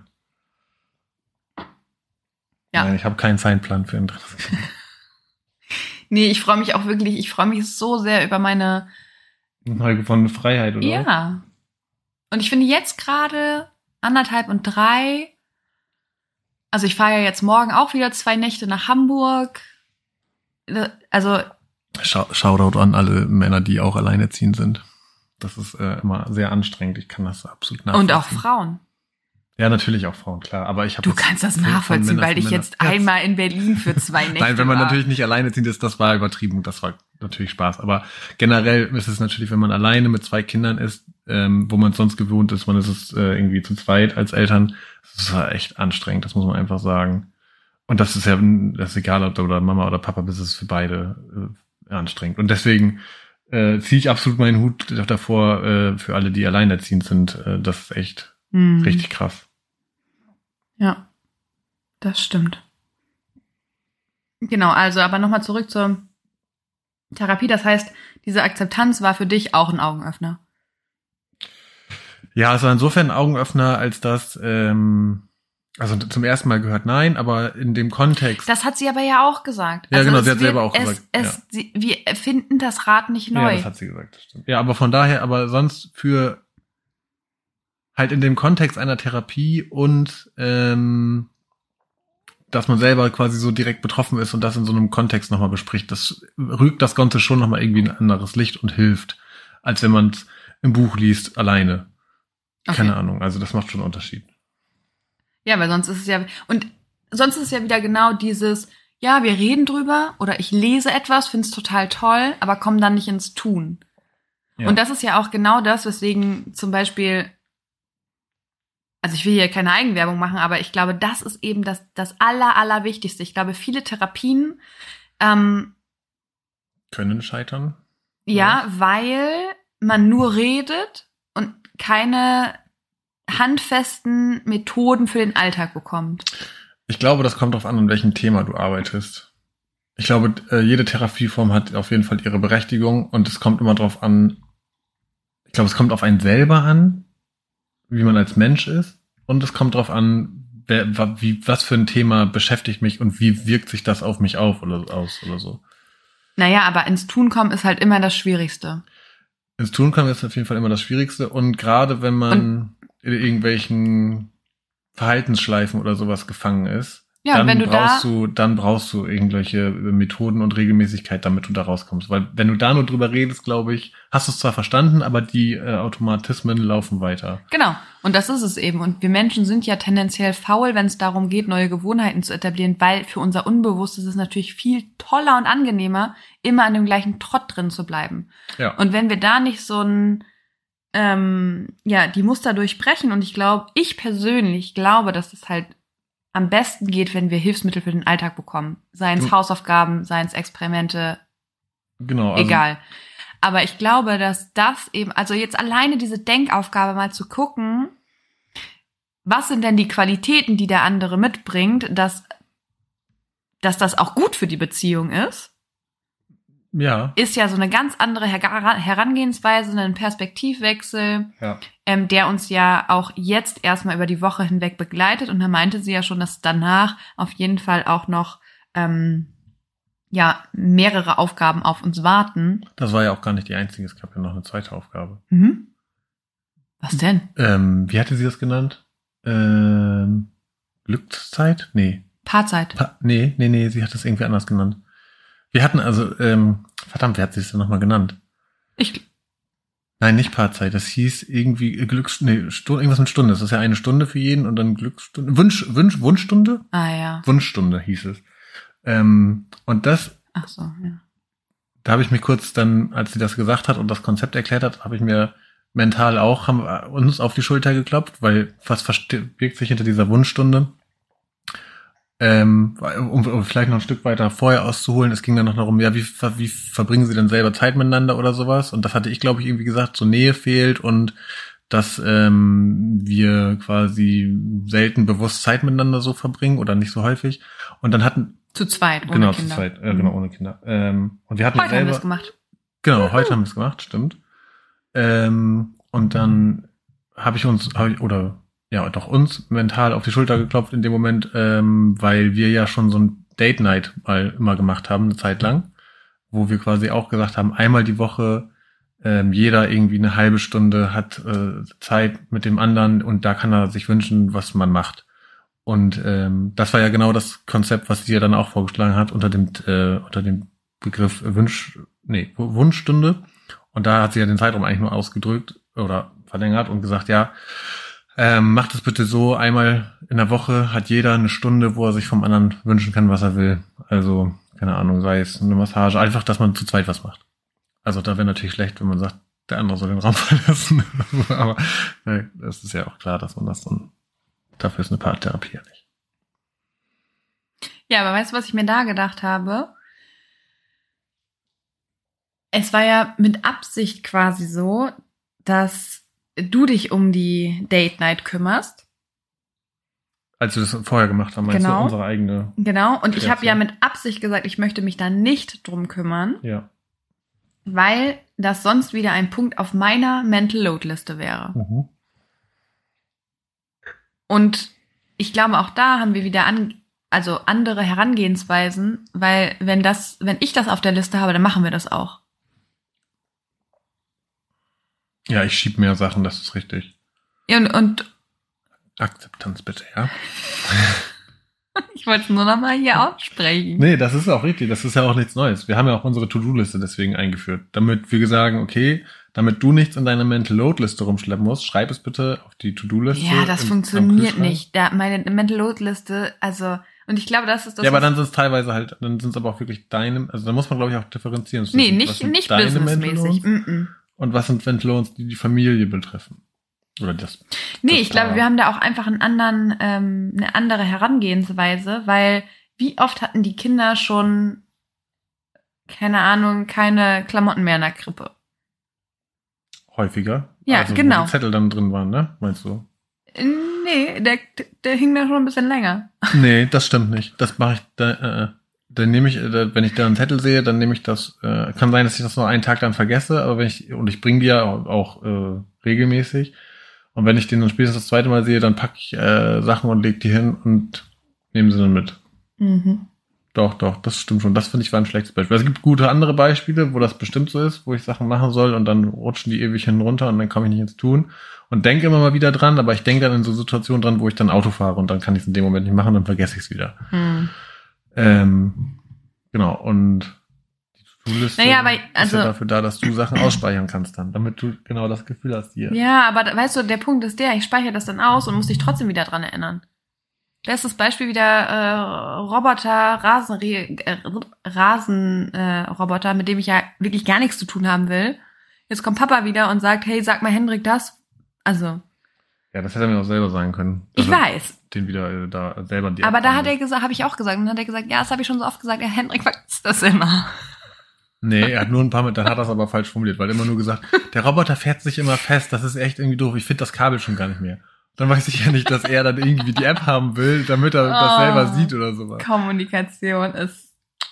Ja. Nein, ich habe keinen Zeitplan für ein drittes Kind. Nee, ich freue mich auch wirklich, ich freue mich so sehr über meine... Neu gewonnene Freiheit, oder? Ja. Und ich finde jetzt gerade anderthalb und drei, also ich fahre ja jetzt morgen auch wieder zwei Nächte nach Hamburg. Also... Shoutout an alle Männer, die auch alleinerziehend sind. Das ist äh, immer sehr anstrengend. Ich kann das absolut nachvollziehen. Und auch Frauen. Ja, natürlich auch Frauen, klar. Aber ich habe Du kannst das nachvollziehen, weil ich jetzt einmal in Berlin für zwei Nächte Nein, wenn man war. natürlich nicht alleinerziehend ist, das war übertrieben. Das war natürlich Spaß. Aber generell ist es natürlich, wenn man alleine mit zwei Kindern ist, ähm, wo man es sonst gewohnt ist, man ist es äh, irgendwie zu zweit als Eltern, das ist echt anstrengend. Das muss man einfach sagen. Und das ist ja, das ist egal, ob du oder Mama oder Papa bist, ist für beide äh, anstrengend. Und deswegen äh, ziehe ich absolut meinen Hut davor äh, für alle, die alleinerziehend sind. Äh, das ist echt hm. richtig krass. Ja, das stimmt. Genau, also aber nochmal zurück zur Therapie. Das heißt, diese Akzeptanz war für dich auch ein Augenöffner. Ja, es war insofern ein Augenöffner, als dass, ähm, also zum ersten Mal gehört nein, aber in dem Kontext. Das hat sie aber ja auch gesagt. Ja, also genau, sie hat wird, selber auch es, gesagt. Es, ja. sie, wir erfinden das Rad nicht neu. Ja, das hat sie gesagt, das stimmt. Ja, aber von daher, aber sonst für halt in dem Kontext einer Therapie und ähm, dass man selber quasi so direkt betroffen ist und das in so einem Kontext nochmal bespricht, das rügt das Ganze schon nochmal irgendwie in ein anderes Licht und hilft, als wenn man es im Buch liest, alleine. Okay. Keine Ahnung, also das macht schon einen Unterschied. Ja, weil sonst ist es ja, und sonst ist es ja wieder genau dieses, ja, wir reden drüber oder ich lese etwas, find's total toll, aber komm dann nicht ins Tun. Ja. Und das ist ja auch genau das, weswegen zum Beispiel, also ich will hier keine Eigenwerbung machen, aber ich glaube, das ist eben das, das aller, allerwichtigste. Ich glaube, viele Therapien ähm, können scheitern. Ja, ja, weil man nur redet und keine handfesten Methoden für den Alltag bekommt. Ich glaube, das kommt darauf an, an welchem Thema du arbeitest. Ich glaube, jede Therapieform hat auf jeden Fall ihre Berechtigung und es kommt immer darauf an, ich glaube, es kommt auf einen selber an, wie man als Mensch ist und es kommt darauf an, wer, wie, was für ein Thema beschäftigt mich und wie wirkt sich das auf mich auf oder aus oder so. Naja, aber ins Tun kommen ist halt immer das Schwierigste. Ins Tun kommen ist auf jeden Fall immer das Schwierigste und gerade wenn man und in irgendwelchen Verhaltensschleifen oder sowas gefangen ist, ja, dann wenn du brauchst da du, dann brauchst du irgendwelche Methoden und Regelmäßigkeit, damit du da rauskommst. Weil wenn du da nur drüber redest, glaube ich, hast du es zwar verstanden, aber die äh, Automatismen laufen weiter. Genau. Und das ist es eben. Und wir Menschen sind ja tendenziell faul, wenn es darum geht, neue Gewohnheiten zu etablieren, weil für unser Unbewusstes ist es natürlich viel toller und angenehmer, immer an dem gleichen Trott drin zu bleiben. Ja. Und wenn wir da nicht so ein ähm, ja, die Muster durchbrechen, und ich glaube, ich persönlich glaube, dass es halt am besten geht, wenn wir Hilfsmittel für den Alltag bekommen. Seien es Hausaufgaben, seien es Experimente, genau, also egal. Aber ich glaube, dass das eben, also jetzt alleine diese Denkaufgabe mal zu gucken, was sind denn die Qualitäten, die der andere mitbringt, dass, dass das auch gut für die Beziehung ist. Ja. Ist ja so eine ganz andere Her- Herangehensweise, ein Perspektivwechsel, ja. ähm, der uns ja auch jetzt erstmal über die Woche hinweg begleitet. Und da meinte sie ja schon, dass danach auf jeden Fall auch noch ähm, ja mehrere Aufgaben auf uns warten. Das war ja auch gar nicht die einzige, es gab ja noch eine zweite Aufgabe. Mhm. Was denn? Ähm, wie hatte sie das genannt? Ähm, Glückszeit? Nee. Paarzeit. Pa- nee, nee, nee, sie hat das irgendwie anders genannt. Wir hatten also, ähm, verdammt, wer hat sich das denn nochmal genannt? Ich. Nein, nicht Paarzeit, das hieß irgendwie Glücks, nee, Stunde, irgendwas mit Stunde. Das ist ja eine Stunde für jeden und dann Glücksstunde, Wunsch, Wunsch, Wunschstunde? Ah, ja. Wunschstunde hieß es. Ähm, und das. Ach so, ja. Da habe ich mir kurz dann, als sie das gesagt hat und das Konzept erklärt hat, habe ich mir mental auch, haben wir uns auf die Schulter geklopft, weil was verbirgt sich hinter dieser Wunschstunde? Ähm, um, um vielleicht noch ein Stück weiter vorher auszuholen, es ging dann noch darum, ja, wie, wie verbringen sie denn selber Zeit miteinander oder sowas? Und das hatte ich, glaube ich, irgendwie gesagt, so Nähe fehlt und dass ähm, wir quasi selten bewusst Zeit miteinander so verbringen oder nicht so häufig. Und dann hatten zu zweit, ohne genau, Kinder. Zu zweit, äh, genau, ohne Kinder. Ähm, und wir hatten heute selber, haben wir es gemacht. Genau, heute haben wir es gemacht, stimmt. Ähm, und dann habe ich uns, hab ich, oder ja, doch uns mental auf die Schulter geklopft in dem Moment, ähm, weil wir ja schon so ein Date Night mal immer gemacht haben, eine Zeit lang, wo wir quasi auch gesagt haben, einmal die Woche ähm, jeder irgendwie eine halbe Stunde hat äh, Zeit mit dem anderen und da kann er sich wünschen, was man macht. Und ähm, das war ja genau das Konzept, was sie ja dann auch vorgeschlagen hat unter dem äh, unter dem Begriff Wunsch, nee, Wunschstunde. Und da hat sie ja den Zeitraum eigentlich nur ausgedrückt oder verlängert und gesagt, ja, ähm, macht es bitte so, einmal in der Woche hat jeder eine Stunde, wo er sich vom anderen wünschen kann, was er will. Also, keine Ahnung, sei es eine Massage, einfach, dass man zu zweit was macht. Also da wäre natürlich schlecht, wenn man sagt, der andere soll den Raum verlassen. Aber ne, das ist ja auch klar, dass man das dann, dafür ist eine Paartherapie ja nicht. Ja, aber weißt du, was ich mir da gedacht habe? Es war ja mit Absicht quasi so, dass du dich um die Date Night kümmerst. Als wir das vorher gemacht haben, meinst genau. du, unsere eigene... Genau, und Kreation. Ich habe ja mit Absicht gesagt, ich möchte mich da nicht drum kümmern, ja. weil das sonst wieder ein Punkt auf meiner Mental Load Liste wäre. Mhm. Und ich glaube, auch da haben wir wieder an, also andere Herangehensweisen, weil wenn das, wenn ich das auf der Liste habe, dann machen wir das auch. Ja, ich schieb mehr Sachen, das ist richtig. Ja, und, und Akzeptanz bitte, ja. Ich wollte es nur noch mal hier aussprechen. Nee, das ist auch richtig. Das ist ja auch nichts Neues. Wir haben ja auch unsere To-Do-Liste deswegen eingeführt. Damit wir sagen, okay, damit du nichts in deiner Mental Load-Liste rumschleppen musst, schreib es bitte auf die To-Do-Liste. Ja, das im, funktioniert nicht. Da, meine Mental Load-Liste, also, und ich glaube, das ist das. Ja, aber dann sind es teilweise halt, dann sind es aber auch wirklich deine, also da muss man, glaube ich, auch differenzieren. Nee, nicht, nicht businessmäßig. Mm-mm. Und was sind Mental Loads, die die Familie betreffen? Oder das? Nee, das ich glaube, wir haben da auch einfach einen anderen, ähm, eine andere Herangehensweise, weil wie oft hatten die Kinder schon, keine Ahnung, keine Klamotten mehr in der Krippe? Häufiger? Ja, also, genau. Wo die Zettel dann drin waren, ne? Meinst du? Nee, der, der hing da schon ein bisschen länger. Nee, das stimmt nicht. Das mache ich, da, äh, dann nehme ich, äh, wenn ich da einen Zettel sehe, dann nehme ich das, äh, kann sein, dass ich das nur einen Tag dann vergesse, aber wenn ich, und ich bringe die ja auch, auch äh, regelmäßig, und wenn ich den dann spätestens das zweite Mal sehe, dann packe ich äh, Sachen und lege die hin und nehme sie dann mit. Mhm. Doch, doch, das stimmt schon. Das finde ich war ein schlechtes Beispiel. Es gibt gute andere Beispiele, wo das bestimmt so ist, wo ich Sachen machen soll und dann rutschen die ewig hin runter und dann komme ich nicht ins Tun und denke immer mal wieder dran, aber ich denke dann in so Situationen dran, wo ich dann Auto fahre und dann kann ich es in dem Moment nicht machen, dann vergesse ich es wieder. Mhm. Ähm, genau, und die To-Do-Liste naja, aber, ist also, ja dafür da, dass du Sachen ausspeichern kannst dann, damit du genau das Gefühl hast hier. Ja, aber weißt du, der Punkt ist der, ich speichere das dann aus und muss dich trotzdem wieder dran erinnern. Bestes Beispiel wieder äh, Roboter, Rasen, äh, Rasen äh, Roboter, mit dem ich ja wirklich gar nichts zu tun haben will. Jetzt kommt Papa wieder und sagt, hey, sag mal Hendrik das. Also. Ja, das hätte er mir auch selber sagen können. Ich weiß. Den wieder äh, da selber die Aber da hat er er gesagt, habe ich auch gesagt, und dann hat er gesagt, ja, das habe ich schon so oft gesagt, ja, Hendrik vergisst das immer. Nee, er hat nur ein paar Mal, dann hat er es aber falsch formuliert, weil er immer nur gesagt, der Roboter fährt sich immer fest, das ist echt irgendwie doof, ich finde das Kabel schon gar nicht mehr. Dann weiß ich ja nicht, dass er dann irgendwie die App haben will, damit er oh, das selber sieht oder sowas. Kommunikation ist...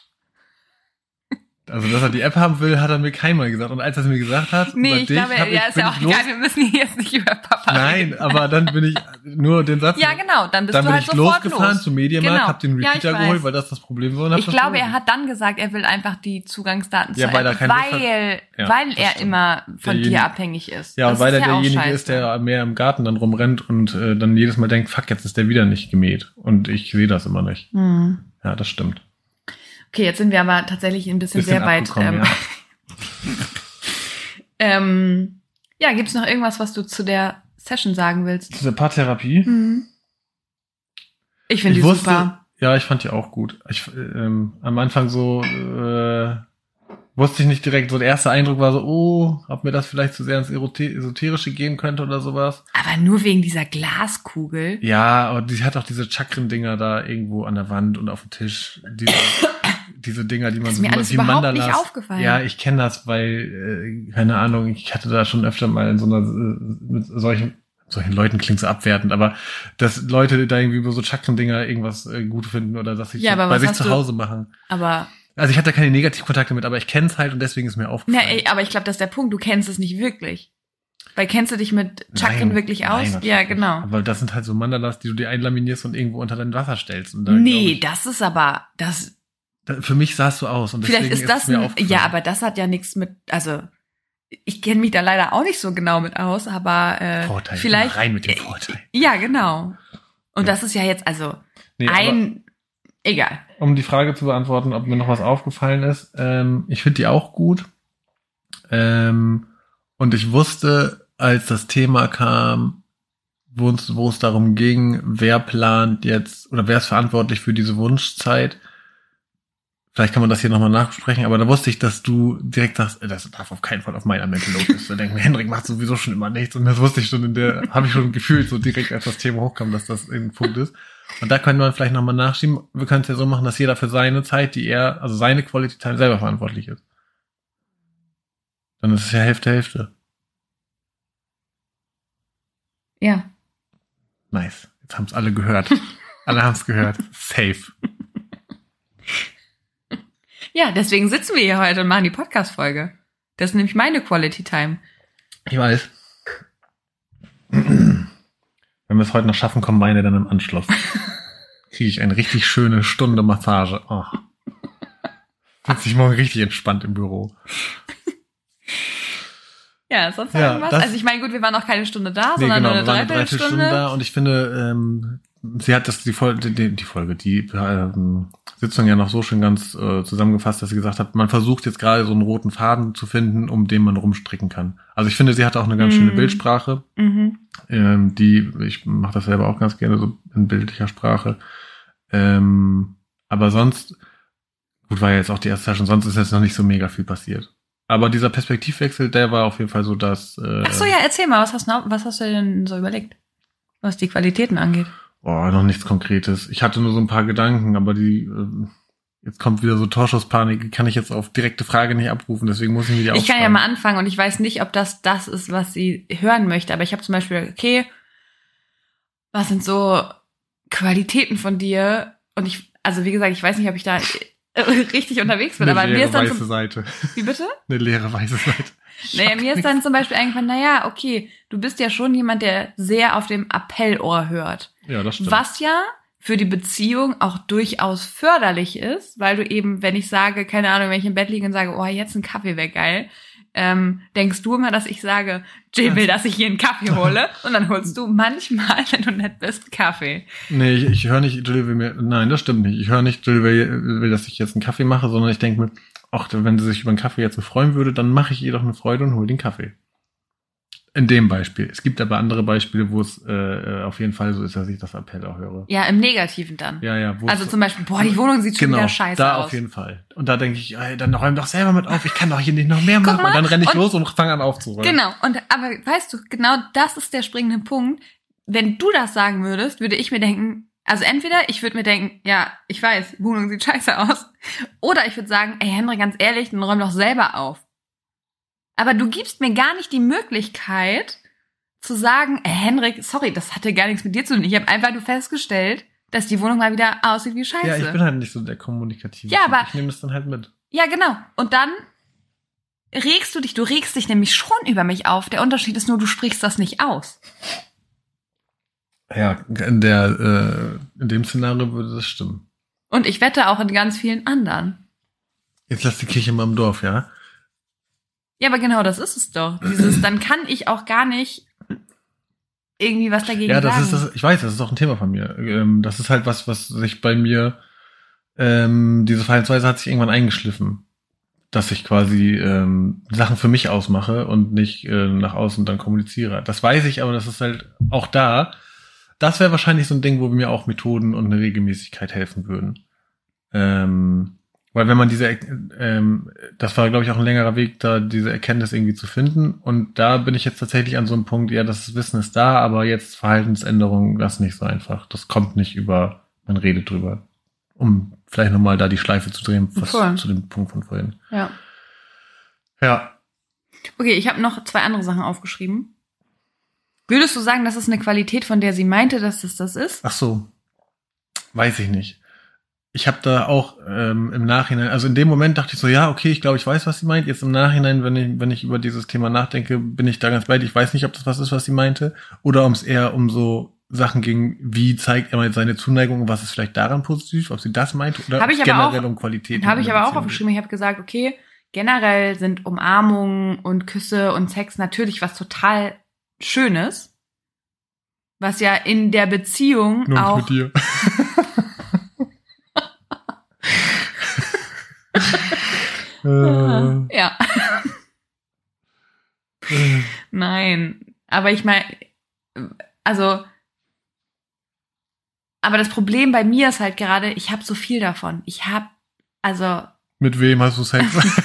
Also, dass er die App haben will, hat er mir keinmal gesagt. Und als er es mir gesagt hat, nee, über ich dich, glaube, hab ich, ja, ist ja auch egal, wir müssen hier jetzt nicht über Papa Nein, reden. aber dann bin ich nur den Satz. Ja, genau, dann bist dann du bin halt ich sofort losgefahren los. zum Mediamarkt, Genau. hab den Repeater ja, geholt, weil das das Problem war. Und hab ich das glaube, verloren. er hat dann gesagt, er will einfach die Zugangsdaten ja, zur weil App, er weil, ja, weil er stimmt. immer von derjenige, dir abhängig ist. Ja, das und weil ist er ja derjenige scheiße. ist, der mehr im Garten dann rumrennt und äh, dann jedes Mal denkt, fuck, jetzt ist der wieder nicht gemäht. Und ich sehe das immer nicht. Hm. Ja, das stimmt. Okay, jetzt sind wir aber tatsächlich ein bisschen, bisschen sehr weit. Ähm, ja. ähm, ja, gibt's noch irgendwas, was du zu der Session sagen willst? Zu der Paartherapie? Mhm. Ich finde Ich die wusste, super. Ja, ich fand die auch gut. Ich, ähm, am Anfang so äh, wusste ich nicht direkt, so der erste Eindruck war so, oh, ob mir das vielleicht zu sehr ins Esoterische gehen könnte oder sowas. Aber nur wegen dieser Glaskugel. Ja, aber die hat auch diese Chakren-Dinger da irgendwo an der Wand und auf dem Tisch. Diese, diese Dinger, die man Das ist so mir alles wie überhaupt Mandalas. nicht aufgefallen. Ja, ich kenne das, weil, äh, keine Ahnung, ich hatte da schon öfter mal in so einer, äh, mit solchen solchen Leuten klingt so abwertend, aber dass Leute da irgendwie über so Chakren-Dinger irgendwas äh, gut finden oder dass sie ja, bei sich zu Hause machen. Aber also ich hatte keine Negativkontakte mit, aber ich kenne es halt und deswegen ist mir aufgefallen. Na, ey, aber ich glaube, das ist der Punkt, du kennst es nicht wirklich. Weil kennst du dich mit Chakren Nein, wirklich aus? nein, Ja, genau. Aber das sind halt so Mandalas, die du dir einlaminierst und irgendwo unter dein Wasser stellst. Und da, Nee, ich, das ist aber, das, da, für mich sah es so aus. Und vielleicht ist das, ist mir ein, aufgefallen. ja, aber das hat ja nichts mit, also, ich kenne mich da leider auch nicht so genau mit aus, aber äh, Vorteil, vielleicht rein mit dem Vorteil. Ja, genau. Und Ja. das ist ja jetzt also Nee, ein, egal. Um die Frage zu beantworten, ob mir noch was aufgefallen ist, ähm, ich finde die auch gut. Ähm, und ich wusste, als das Thema kam, wo es, wo es darum ging, wer plant jetzt oder wer ist verantwortlich für diese Wunschzeit. Vielleicht kann man das hier nochmal nachsprechen, aber da wusste ich, dass du direkt sagst, das darf auf keinen Fall auf meiner Mental Load ist. Da denke ich mir, Hendrik macht sowieso schon immer nichts. Und das wusste ich schon in der, habe ich schon gefühlt, so direkt, als das Thema hochkam, dass das ein Punkt ist. Und da können wir vielleicht nochmal nachschieben. Wir können es ja so machen, dass jeder für seine Zeit, die er, also seine Quality Time selber verantwortlich ist. Dann ist es ja Hälfte, Hälfte. Ja. Nice. Jetzt haben es alle gehört. Alle haben es gehört. Safe. Ja, deswegen sitzen wir hier heute und machen die Podcast-Folge. Das ist nämlich meine Quality Time. Ich weiß. Wenn wir es heute noch schaffen, kommen meine dann im Anschluss. Kriege ich eine richtig schöne Stunde Massage. Oh. Sitze ich morgen richtig entspannt im Büro. Ja, sonst Ja, irgendwas? das- Also ich meine, gut, wir waren noch keine Stunde da, Nee, sondern genau, nur eine wir waren eine Dreiviertelstunde. Dreiviertelstunde da und ich finde, ähm, sie hat das die Folge, die, die Folge, die ähm, Sitzung ja noch so schön ganz äh, zusammengefasst, dass sie gesagt hat, man versucht jetzt gerade so einen roten Faden zu finden, um den man rumstricken kann. Also ich finde, sie hat auch eine ganz Mhm. schöne Bildsprache, Mhm. ähm, die, ich mache das selber auch ganz gerne so in bildlicher Sprache. Ähm, aber sonst, gut, war ja jetzt auch die erste Session, sonst ist jetzt noch nicht so mega viel passiert. Aber dieser Perspektivwechsel, der war auf jeden Fall so, dass äh, Ach so, ja, erzähl mal, was hast, du, was hast du denn so überlegt, was die Qualitäten angeht? Boah, noch nichts Konkretes. Ich hatte nur so ein paar Gedanken, aber die, äh, jetzt kommt wieder so Torschusspanik, die kann ich jetzt auf direkte Frage nicht abrufen, deswegen muss ich mir die Ich kann ja aufschreiben. mal anfangen und ich weiß nicht, ob das das ist, was sie hören möchte, aber ich habe zum Beispiel, okay, was sind so Qualitäten von dir? Und ich, also wie gesagt, ich weiß nicht, ob ich da richtig unterwegs bin, Eine aber mir leere ist dann weiße zum, Seite. wie bitte? Eine leere weiße Seite. Naja, mir ist dann zum Beispiel eingefallen, naja, okay, du bist ja schon jemand, der sehr auf dem Appellohr hört. Ja, das stimmt. Was ja für die Beziehung auch durchaus förderlich ist, weil du eben, wenn ich sage, keine Ahnung, wenn ich im Bett liege und sage, oh, jetzt ein Kaffee wäre geil, ähm, denkst du immer, dass ich sage, Jill will, dass ich hier einen Kaffee hole und dann holst du manchmal, wenn du nett bist, einen Kaffee. Nee, ich, ich höre nicht, Jill will mir, nein, das stimmt nicht. Ich höre nicht, Jill will, will, dass ich jetzt einen Kaffee mache, sondern ich denke mir, ach, wenn sie sich über einen Kaffee jetzt so freuen würde, dann mache ich ihr doch eine Freude und hole den Kaffee. In dem Beispiel. Es gibt aber andere Beispiele, wo es äh, auf jeden Fall so ist, dass ich das Appell auch höre. Ja, im Negativen dann. Ja, ja. Wo Also es, zum Beispiel, boah, die Wohnung sieht schon genau, wieder scheiße da aus. auf jeden Fall. Und da denke ich, ey, dann räum doch selber mit auf, ich kann doch hier nicht noch mehr machen. mal, Und dann renne ich und- los und fange an aufzuräumen. Genau, und aber weißt du, genau das ist der springende Punkt. Wenn du das sagen würdest, würde ich mir denken, also entweder ich würde mir denken, ja, ich weiß, die Wohnung sieht scheiße aus, oder ich würde sagen, ey Henry, ganz ehrlich, dann räum doch selber auf. Aber du gibst mir gar nicht die Möglichkeit zu sagen, ey Henrik, sorry, das hatte gar nichts mit dir zu tun. Ich habe einfach nur festgestellt, dass die Wohnung mal wieder aussieht wie scheiße. Ja, ich bin halt nicht so der Kommunikative. Ja, aber- ich nehme das dann halt mit. Ja, genau. Und dann regst du dich, du regst dich nämlich schon über mich auf. Der Unterschied ist nur, du sprichst das nicht aus. Ja, in der, äh, in dem Szenario würde das stimmen. Und ich wette auch in ganz vielen anderen. Jetzt lass die Kirche mal im Dorf, ja? Ja, aber genau das ist es doch. Dieses, dann kann ich auch gar nicht irgendwie was dagegen Ja, das sagen. ist das, ich weiß, das ist auch ein Thema von mir. Ähm, das ist halt was, was sich bei mir, ähm, diese Verhaltensweise hat sich irgendwann eingeschliffen. Dass ich quasi ähm, Sachen für mich ausmache und nicht äh, nach außen dann kommuniziere. Das weiß ich, aber das ist halt auch da. Das wäre wahrscheinlich so ein Ding, wo mir auch Methoden und eine Regelmäßigkeit helfen würden. Ähm, weil wenn man diese, ähm, das war, glaube ich, auch ein längerer Weg, da diese Erkenntnis irgendwie zu finden. Und da bin ich jetzt tatsächlich an so einem Punkt, ja, das Wissen ist da, aber jetzt Verhaltensänderung, das ist nicht so einfach. Das kommt nicht über, man redet drüber. Um vielleicht nochmal da die Schleife zu drehen, was Voll. zu dem Punkt von vorhin. Ja. Ja. Okay, ich habe noch zwei andere Sachen aufgeschrieben. Würdest du sagen, das ist eine Qualität, von der sie meinte, dass es das ist? Ach so. Weiß ich nicht. ich habe da auch ähm, im Nachhinein, also in dem Moment dachte ich so, ja, okay, ich glaube, ich weiß, was sie meint. Jetzt im Nachhinein, wenn ich, wenn ich über dieses Thema nachdenke, bin ich da ganz bei dir. Ich weiß nicht, ob das was ist, was sie meinte, oder ob es eher um so Sachen ging, wie zeigt er mal seine Zuneigung und was ist vielleicht daran positiv, ob sie das meinte, oder hab ich generell aber auch, um Qualität. Habe ich aber auch aufgeschrieben. Ich habe gesagt, okay, generell sind Umarmungen und Küsse und Sex natürlich was total Schönes, was ja in der Beziehung Nur auch... nicht mit dir. äh. Ja. Nein, aber ich meine, also, aber das Problem bei mir ist halt gerade, ich habe so viel davon. Ich habe, also... Mit wem hast du Sex?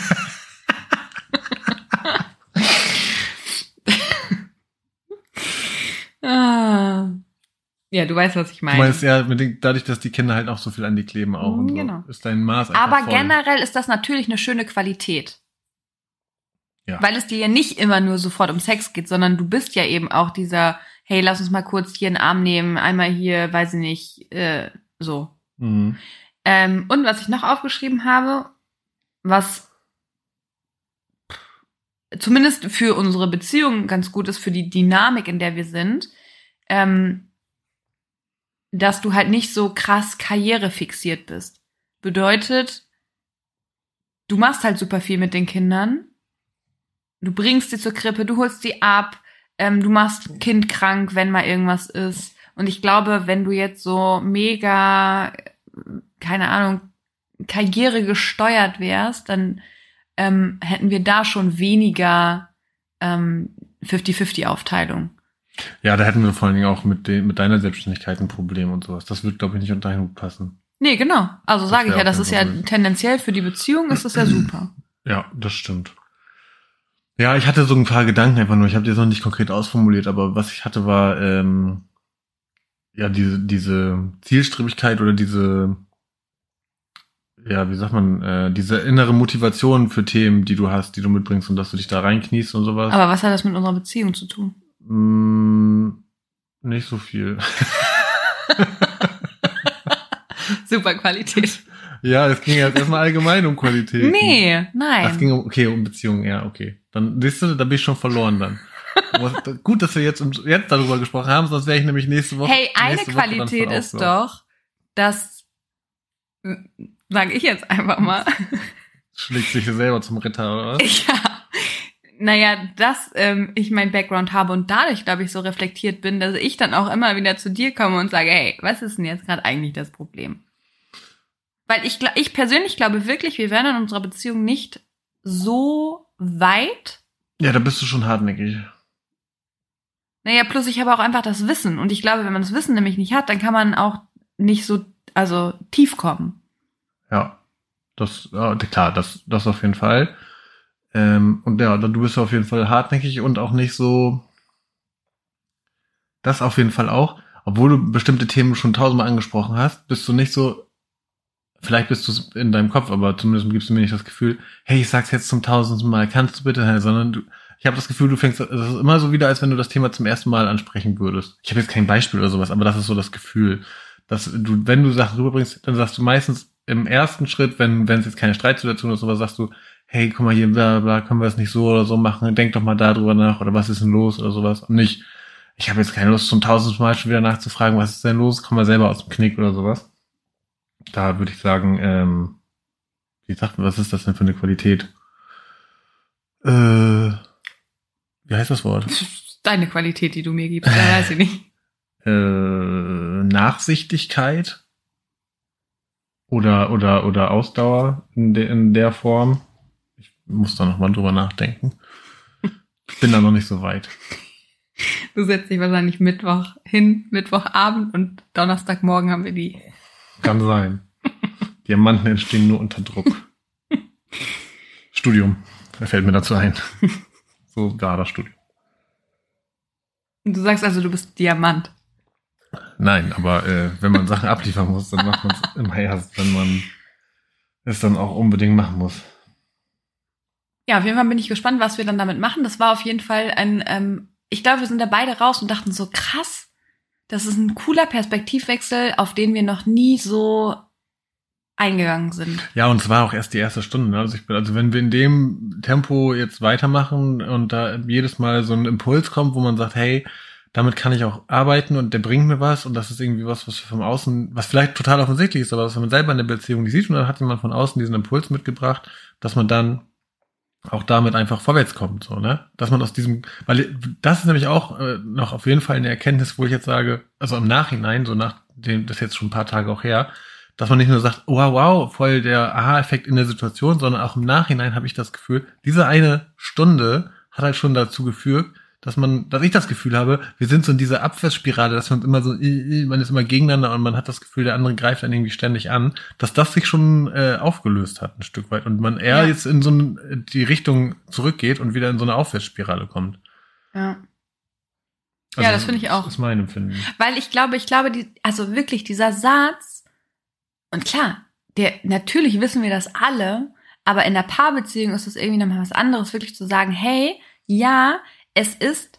ah. Ja, du weißt, was ich meine. Du meinst ja, mit den, dadurch, dass die Kinder halt auch so viel an die kleben auch und genau. so, ist dein Maß einfach Aber voll. Generell ist das natürlich eine schöne Qualität. Ja. Weil es dir ja nicht immer nur sofort um Sex geht, sondern du bist ja eben auch dieser, hey, lass uns mal kurz hier einen Arm nehmen, einmal hier, weiß ich nicht, äh, so. Mhm. Ähm, und was ich noch aufgeschrieben habe, was zumindest für unsere Beziehung ganz gut ist, für die Dynamik, in der wir sind, ähm, dass du halt nicht so krass karrierefixiert bist. Bedeutet, du machst halt super viel mit den Kindern, du bringst sie zur Krippe, du holst sie ab, ähm, du machst Kind krank, wenn mal irgendwas ist. Und ich glaube, wenn du jetzt so mega, keine Ahnung, Karriere gesteuert wärst, dann ähm, hätten wir da schon weniger ähm, fifty-fifty-Aufteilung. Ja, da hätten wir vor allen Dingen auch mit, de- mit deiner Selbstständigkeit ein Problem und sowas. Das wird, glaube ich, nicht unter einen Hut passen. Nee, genau. Also sage ich ja, das ist ja Problem. tendenziell für die Beziehung ist das ja super. Ja, das stimmt. Ja, ich hatte so ein paar Gedanken einfach nur. Ich habe die jetzt noch nicht konkret ausformuliert, aber was ich hatte war ähm, ja diese diese Zielstrebigkeit oder diese ja, wie sagt man, äh, diese innere Motivation für Themen, die du hast, die du mitbringst und dass du dich da reinkniest und sowas. Aber was hat das mit unserer Beziehung zu tun? Mm, nicht so viel. Super Qualität. Ja, es ging jetzt erstmal allgemein um Qualität. Nee, nein. Das ging um, okay, um Beziehungen, ja, okay. Dann, siehst du, da bin ich schon verloren dann. Aber gut, dass wir jetzt, jetzt darüber gesprochen haben, sonst wäre ich nämlich nächste Woche. Hey, eine nächste Woche dann Qualität voll ist aufgehört. doch, dass, sage ich jetzt einfach mal. Schlägt sich selber zum Ritter, oder was? Ja. Naja, dass ähm, ich meinen Background habe und dadurch, glaube ich, so reflektiert bin, dass ich dann auch immer wieder zu dir komme und sage, hey, was ist denn jetzt gerade eigentlich das Problem? Weil ich, ich persönlich glaube wirklich, wir wären in unserer Beziehung nicht so weit. Ja, da bist du schon hartnäckig. Naja, plus ich habe auch einfach das Wissen. Und ich glaube, wenn man das Wissen nämlich nicht hat, dann kann man auch nicht so, also tief kommen. Ja, das, ja, klar, das, das auf jeden Fall. Ähm, und ja, du bist auf jeden Fall hartnäckig und auch nicht so, das auf jeden Fall auch, obwohl du bestimmte Themen schon tausendmal angesprochen hast, bist du nicht so, vielleicht bist du es in deinem Kopf, aber zumindest gibst du mir nicht das Gefühl, hey, ich sag's jetzt zum tausendsten Mal, kannst du bitte, sondern du, ich habe das Gefühl, du fängst, es ist immer so wieder, als wenn du das Thema zum ersten Mal ansprechen würdest. Ich habe jetzt kein Beispiel oder sowas, aber das ist so das Gefühl, dass du, wenn du Sachen rüberbringst, dann sagst du meistens im ersten Schritt, wenn wenn es jetzt keine Streitsituation ist, oder sagst du, hey, guck mal hier, bla bla, können wir es nicht so oder so machen, denk doch mal darüber nach, oder was ist denn los oder sowas. Und nicht, ich habe jetzt keine Lust, zum tausendsten Mal schon wieder nachzufragen, was ist denn los, komm mal selber aus dem Knick oder sowas. Da würde ich sagen, ähm, wie sagt man, was ist das denn für eine Qualität? Äh, wie heißt das Wort? Deine Qualität, die du mir gibst, da weiß ich nicht. Äh, Nachsichtigkeit oder oder oder Ausdauer in, de, in der Form. Ich muss da noch mal drüber nachdenken. Ich bin da noch nicht so weit. Du setzt dich wahrscheinlich Mittwoch hin, Mittwochabend und Donnerstagmorgen haben wir die. Kann sein. Diamanten entstehen nur unter Druck. Studium. Da fällt mir dazu ein. So, da das Studium. Du sagst also, du bist Diamant. Nein, aber äh, wenn man Sachen abliefern muss, dann macht man es immer erst, wenn man es dann auch unbedingt machen muss. Ja, auf jeden Fall bin ich gespannt, was wir dann damit machen. Das war auf jeden Fall ein, ähm, ich glaube, wir sind da beide raus und dachten so, krass, das ist ein cooler Perspektivwechsel, auf den wir noch nie so eingegangen sind. Ja, und es war auch erst die erste Stunde. Ne? Also, ich bin, also wenn wir in dem Tempo jetzt weitermachen und da jedes Mal so ein Impuls kommt, wo man sagt, hey, damit kann ich auch arbeiten und der bringt mir was und das ist irgendwie was, was vom Außen, was vielleicht total offensichtlich ist, aber was man selber in der Beziehung nicht sieht und dann hat jemand von außen diesen Impuls mitgebracht, dass man dann auch damit einfach vorwärts kommt, so, ne? Dass man aus diesem, weil das ist nämlich auch äh, noch auf jeden Fall eine Erkenntnis, wo ich jetzt sage, also im Nachhinein, so nach dem, das ist jetzt schon ein paar Tage auch her, dass man nicht nur sagt, wow, wow, voll der Aha-Effekt in der Situation, sondern auch im Nachhinein habe ich das Gefühl, diese eine Stunde hat halt schon dazu geführt, dass man, dass ich das Gefühl habe, wir sind so in dieser Abwärtsspirale, dass man immer so, man ist immer gegeneinander und man hat das Gefühl, der andere greift einen irgendwie ständig an, dass das sich schon äh, aufgelöst hat ein Stück weit und man eher ja. jetzt in so eine, die Richtung zurückgeht und wieder in so eine Aufwärtsspirale kommt. Ja. Also, ja, das finde ich auch. Das ist mein Empfinden. Weil ich glaube, ich glaube, die, also wirklich dieser Satz, und klar, der, natürlich wissen wir das alle, aber in der Paarbeziehung ist es irgendwie nochmal was anderes, wirklich zu sagen, hey, ja, es ist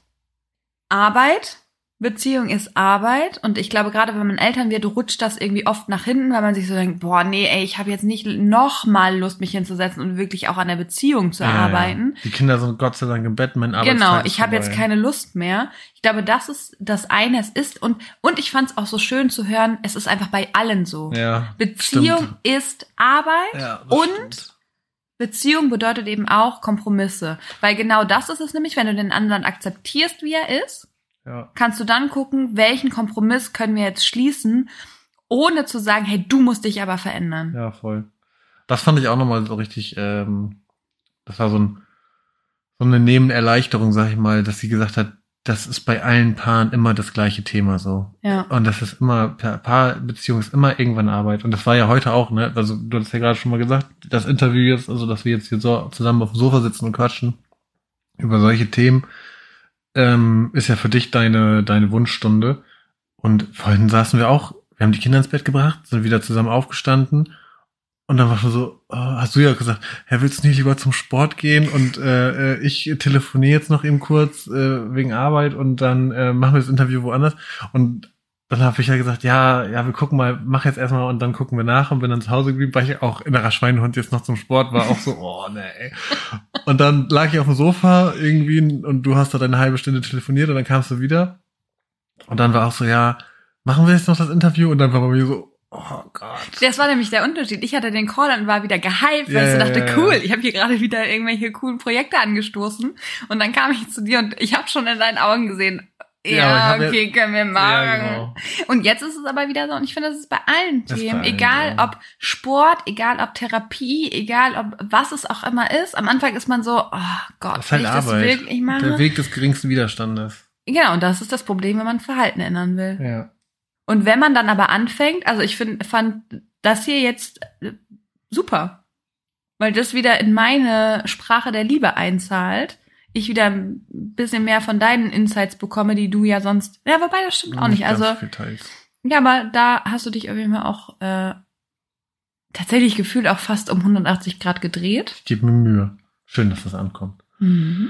Arbeit, Beziehung ist Arbeit und ich glaube, gerade wenn man Eltern wird, rutscht das irgendwie oft nach hinten, weil man sich so denkt, boah, nee, ey, ich habe jetzt nicht noch mal Lust, mich hinzusetzen und wirklich auch an der Beziehung zu ja, arbeiten. Ja. Die Kinder sind Gott sei Dank im Bett, mein Arbeitstag Genau, ich habe jetzt keine Lust mehr. Ich glaube, das ist das eine, es ist und und ich fand es auch so schön zu hören, es ist einfach bei allen so. Ja, Beziehung stimmt. ist Arbeit ja, und stimmt. Beziehung bedeutet eben auch Kompromisse. Weil genau das ist es nämlich, wenn du den anderen akzeptierst, wie er ist, ja. kannst du dann gucken, welchen Kompromiss können wir jetzt schließen, ohne zu sagen, hey, du musst dich aber verändern. Ja, voll. Das fand ich auch nochmal so richtig, ähm, das war so, ein, so eine Nebenerleichterung, sag ich mal, dass sie gesagt hat, das ist bei allen Paaren immer das gleiche Thema so. Ja. Und das ist immer, Paarbeziehung ist immer irgendwann Arbeit. Und das war ja heute auch, ne? Also du hast ja gerade schon mal gesagt, das Interview jetzt, also dass wir jetzt hier so zusammen auf dem Sofa sitzen und quatschen über solche Themen, ähm, ist ja für dich deine deine Wunschstunde. Und vorhin saßen wir auch, wir haben die Kinder ins Bett gebracht, sind wieder zusammen aufgestanden. Und dann war schon so, oh, hast du ja gesagt, Herr, willst du nicht lieber zum Sport gehen? Und äh, ich telefoniere jetzt noch eben kurz äh, wegen Arbeit und dann äh, machen wir das Interview woanders. Und dann habe ich ja gesagt, ja, ja, wir gucken mal, mach jetzt erstmal und dann gucken wir nach und bin dann zu Hause geblieben, weil ich auch innerer Schweinehund jetzt noch zum Sport war, auch so, oh nee. Und dann lag ich auf dem Sofa irgendwie und du hast da eine halbe Stunde telefoniert und dann kamst du wieder. Und dann war auch so, ja, machen wir jetzt noch das Interview? Und dann war bei mir so, oh Gott. Das war nämlich der Unterschied. Ich hatte den Call und war wieder gehypt, weil ja, ich so dachte, ja, cool, ja. ich habe hier gerade wieder irgendwelche coolen Projekte angestoßen. Und dann kam ich zu dir und ich habe schon in deinen Augen gesehen, ja, ja okay, können wir machen. Ja, genau. Und jetzt ist es aber wieder so, und ich finde, das ist bei allen Das Themen, bei allen, egal ja. ob Sport, egal ob Therapie, egal ob was es auch immer ist. Am Anfang ist man so, oh Gott, das ist halt will ich das Arbeit. wirklich machen? Der Weg des geringsten Widerstandes. Genau, und das ist das Problem, wenn man Verhalten ändern will. Ja. Und wenn man dann aber anfängt, also ich find, fand das hier jetzt äh, super, weil das wieder in meine Sprache der Liebe einzahlt, ich wieder ein bisschen mehr von deinen Insights bekomme, die du ja sonst, ja, wobei das stimmt auch nicht, ganz also, viel teils. ja, aber da hast du dich auf jeden Fall auch äh, tatsächlich gefühlt auch fast um hundertachtzig Grad gedreht. Ich gebe mir Mühe. Schön, dass das ankommt. Mhm.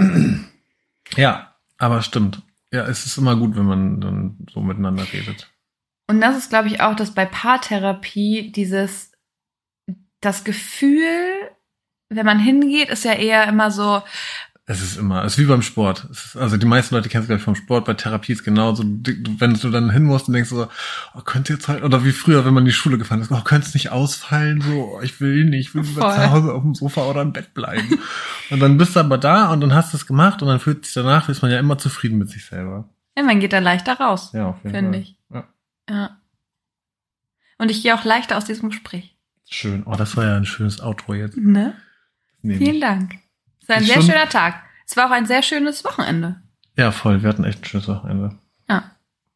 Ja, aber stimmt. Ja, es ist immer gut, wenn man dann so miteinander redet. Und das ist, glaube ich, auch, dass bei Paartherapie dieses, das Gefühl, wenn man hingeht, ist ja eher immer so. Es ist immer, es ist wie beim Sport. Es ist, also die meisten Leute kennen es, glaube ich, vom Sport. Bei Therapie ist genauso. Wenn du dann hin musst und denkst so, oh, könnte jetzt halt, oder wie früher, wenn man in die Schule gefahren ist, oh, könnte es nicht ausfallen, so, oh, ich will nicht, ich will lieber zu Hause auf dem Sofa oder im Bett bleiben. Und dann bist du aber da und dann hast du es gemacht und dann fühlt sich danach, ist man ja immer zufrieden mit sich selber. Ja, man geht da leichter raus, ja, auf jeden finde Fall. ich. Ja. Ja. Und ich gehe auch leichter aus diesem Gespräch. Schön. Oh, das war ja ein schönes Outro jetzt. Ne? Nee, Vielen nicht. Dank. Es war ein Ist sehr schon- schöner Tag. Es war auch ein sehr schönes Wochenende. Ja, voll. Wir hatten echt ein schönes Wochenende. Ja.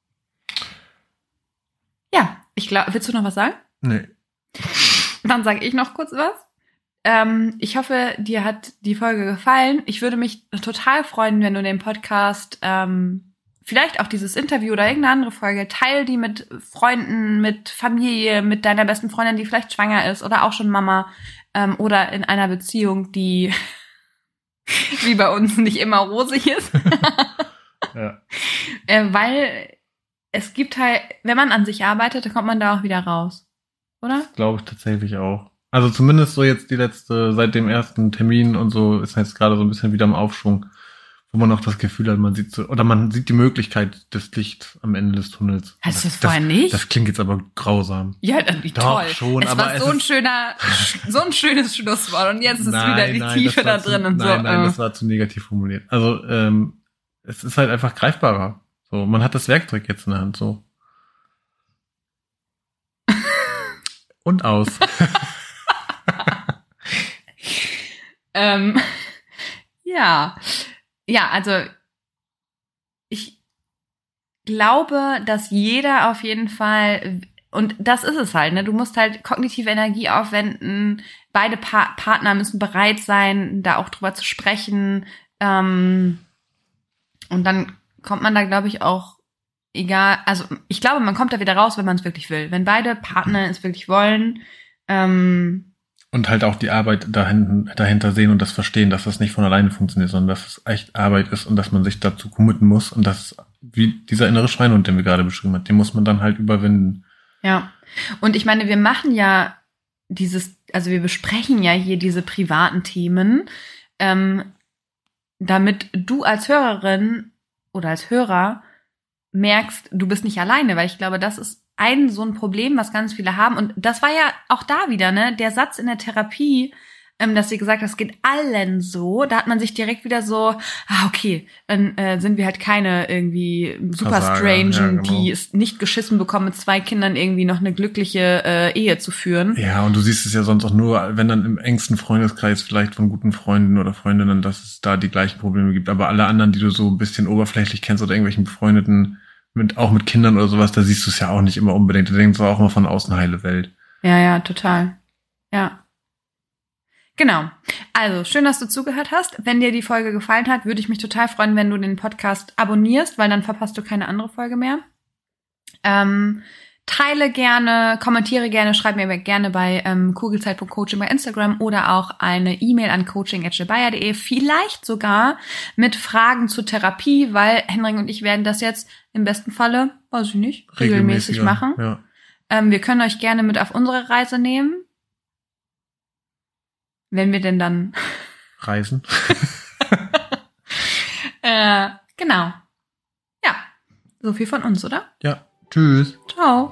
Ja, ich glaube, willst du noch was sagen? Nee. Dann sage ich noch kurz was. Ähm, ich hoffe, dir hat die Folge gefallen. Ich würde mich total freuen, wenn du den Podcast, ähm, vielleicht auch dieses Interview oder irgendeine andere Folge, teil die mit Freunden, mit Familie, mit deiner besten Freundin, die vielleicht schwanger ist oder auch schon Mama, ähm, oder in einer Beziehung, die wie bei uns nicht immer rosig ist. Ja. äh, weil es gibt halt, wenn man an sich arbeitet, dann kommt man da auch wieder raus. oder? Glaube ich tatsächlich auch. Also zumindest so jetzt die letzte, seit dem ersten Termin und so ist jetzt gerade so ein bisschen wieder im Aufschwung, wo man auch das Gefühl hat, man sieht so, oder man sieht die Möglichkeit des Lichts am Ende des Tunnels. Hast du das vorher nicht? Das klingt jetzt aber grausam. Ja, dann wie Doch, toll. schon, es aber war es so ein ist schöner, so ein schönes Schlusswort und jetzt ist nein, wieder die nein, Tiefe da zu, drin und nein, so. Nein, nein, das war zu negativ formuliert. Also, ähm, es ist halt einfach greifbarer. So, man hat das Werkzeug jetzt in der Hand, so. Und aus. ähm, ja. Ja, also ich glaube, dass jeder auf jeden Fall, und das ist es halt, ne? Du musst halt kognitive Energie aufwenden. Beide pa- Partner müssen bereit sein, da auch drüber zu sprechen. Ähm, und dann kommt man da, glaube ich, auch egal, also ich glaube, man kommt da wieder raus, wenn man es wirklich will. Wenn beide Partner es wirklich wollen. Ähm, und halt auch die Arbeit dahin, dahinter sehen und das verstehen, dass das nicht von alleine funktioniert, sondern dass es echt Arbeit ist und dass man sich dazu committen muss. Und das, wie dieser innere Schweinehund, den wir gerade beschrieben haben, den muss man dann halt überwinden. Ja, und ich meine, wir machen ja dieses, also wir besprechen ja hier diese privaten Themen, ähm, damit du als Hörerin oder als Hörer merkst, du bist nicht alleine, weil ich glaube, das ist ein so ein Problem, was ganz viele haben. Und das war ja auch da wieder, ne, der Satz in der Therapie, ähm, dass sie gesagt hat, das geht allen so. Da hat man sich direkt wieder so, ah, okay, dann äh, sind wir halt keine irgendwie super Versager, Strangen, ja, genau. die es nicht geschissen bekommen, mit zwei Kindern irgendwie noch eine glückliche äh, Ehe zu führen. Ja, und du siehst es ja sonst auch nur, wenn dann im engsten Freundeskreis vielleicht von guten Freunden oder Freundinnen, dass es da die gleichen Probleme gibt. Aber alle anderen, die du so ein bisschen oberflächlich kennst oder irgendwelchen Befreundeten, mit, auch mit Kindern oder sowas, da siehst du es ja auch nicht immer unbedingt. Da denkst du auch immer von außen heile Welt. Ja, ja, total. Ja. Genau. Also, schön, dass du zugehört hast. Wenn dir die Folge gefallen hat, würde ich mich total freuen, wenn du den Podcast abonnierst, weil dann verpasst du keine andere Folge mehr. Ähm, teile gerne, kommentiere gerne, schreib mir gerne bei ähm, kugelzeit punkt coaching bei Instagram oder auch eine E-Mail an coaching at jebaya punkt de, vielleicht sogar mit Fragen zur Therapie, weil Henrik und ich werden das jetzt im besten Falle, weiß ich nicht, regelmäßig machen. Ja. Ähm, wir können euch gerne mit auf unsere Reise nehmen. Wenn wir denn dann Reisen. äh, genau. Ja, so viel von uns, oder? Ja, tschüss. Ciao.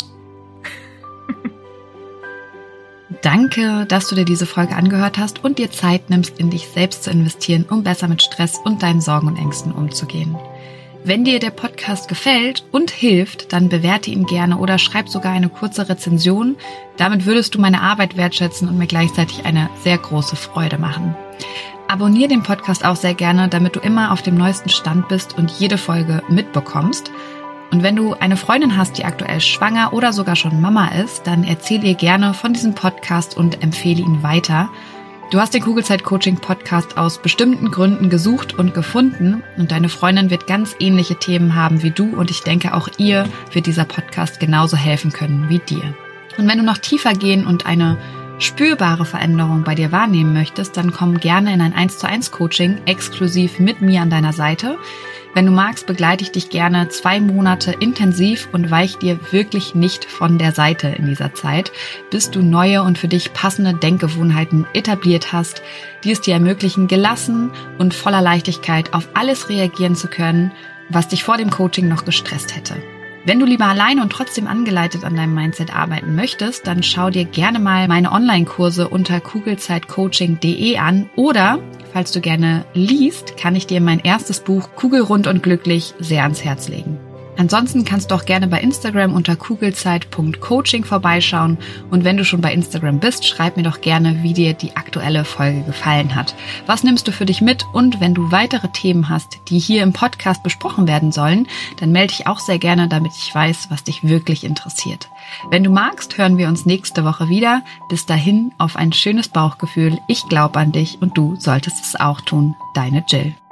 Danke, dass du dir diese Folge angehört hast und dir Zeit nimmst, in dich selbst zu investieren, um besser mit Stress und deinen Sorgen und Ängsten umzugehen. Wenn dir der Podcast gefällt und hilft, dann bewerte ihn gerne oder schreib sogar eine kurze Rezension. Damit würdest du meine Arbeit wertschätzen und mir gleichzeitig eine sehr große Freude machen. Abonniere den Podcast auch sehr gerne, damit du immer auf dem neuesten Stand bist und jede Folge mitbekommst. Und wenn du eine Freundin hast, die aktuell schwanger oder sogar schon Mama ist, dann erzähl ihr gerne von diesem Podcast und empfehle ihn weiter. Du hast den Kugelzeit-Coaching-Podcast aus bestimmten Gründen gesucht und gefunden und deine Freundin wird ganz ähnliche Themen haben wie du und ich denke, auch ihr wird dieser Podcast genauso helfen können wie dir. Und wenn du noch tiefer gehen und eine spürbare Veränderung bei dir wahrnehmen möchtest, dann komm gerne in ein eins zu eins Coaching exklusiv mit mir an deiner Seite. Wenn du magst, begleite ich dich gerne zwei Monate intensiv und weich dir wirklich nicht von der Seite in dieser Zeit, bis du neue und für dich passende Denkgewohnheiten etabliert hast, die es dir ermöglichen, gelassen und voller Leichtigkeit auf alles reagieren zu können, was dich vor dem Coaching noch gestresst hätte. Wenn du lieber alleine und trotzdem angeleitet an deinem Mindset arbeiten möchtest, dann schau dir gerne mal meine Online-Kurse unter kugelzeitcoaching punkt de an oder, falls du gerne liest, kann ich dir mein erstes Buch Kugelrund und glücklich sehr ans Herz legen. Ansonsten kannst du auch gerne bei Instagram unter kugelzeit punkt coaching vorbeischauen und wenn du schon bei Instagram bist, schreib mir doch gerne, wie dir die aktuelle Folge gefallen hat. Was nimmst du für dich mit? Und wenn du weitere Themen hast, die hier im Podcast besprochen werden sollen, dann melde dich auch sehr gerne, damit ich weiß, was dich wirklich interessiert. Wenn du magst, hören wir uns nächste Woche wieder. Bis dahin auf ein schönes Bauchgefühl. Ich glaube an dich und du solltest es auch tun. Deine Jill.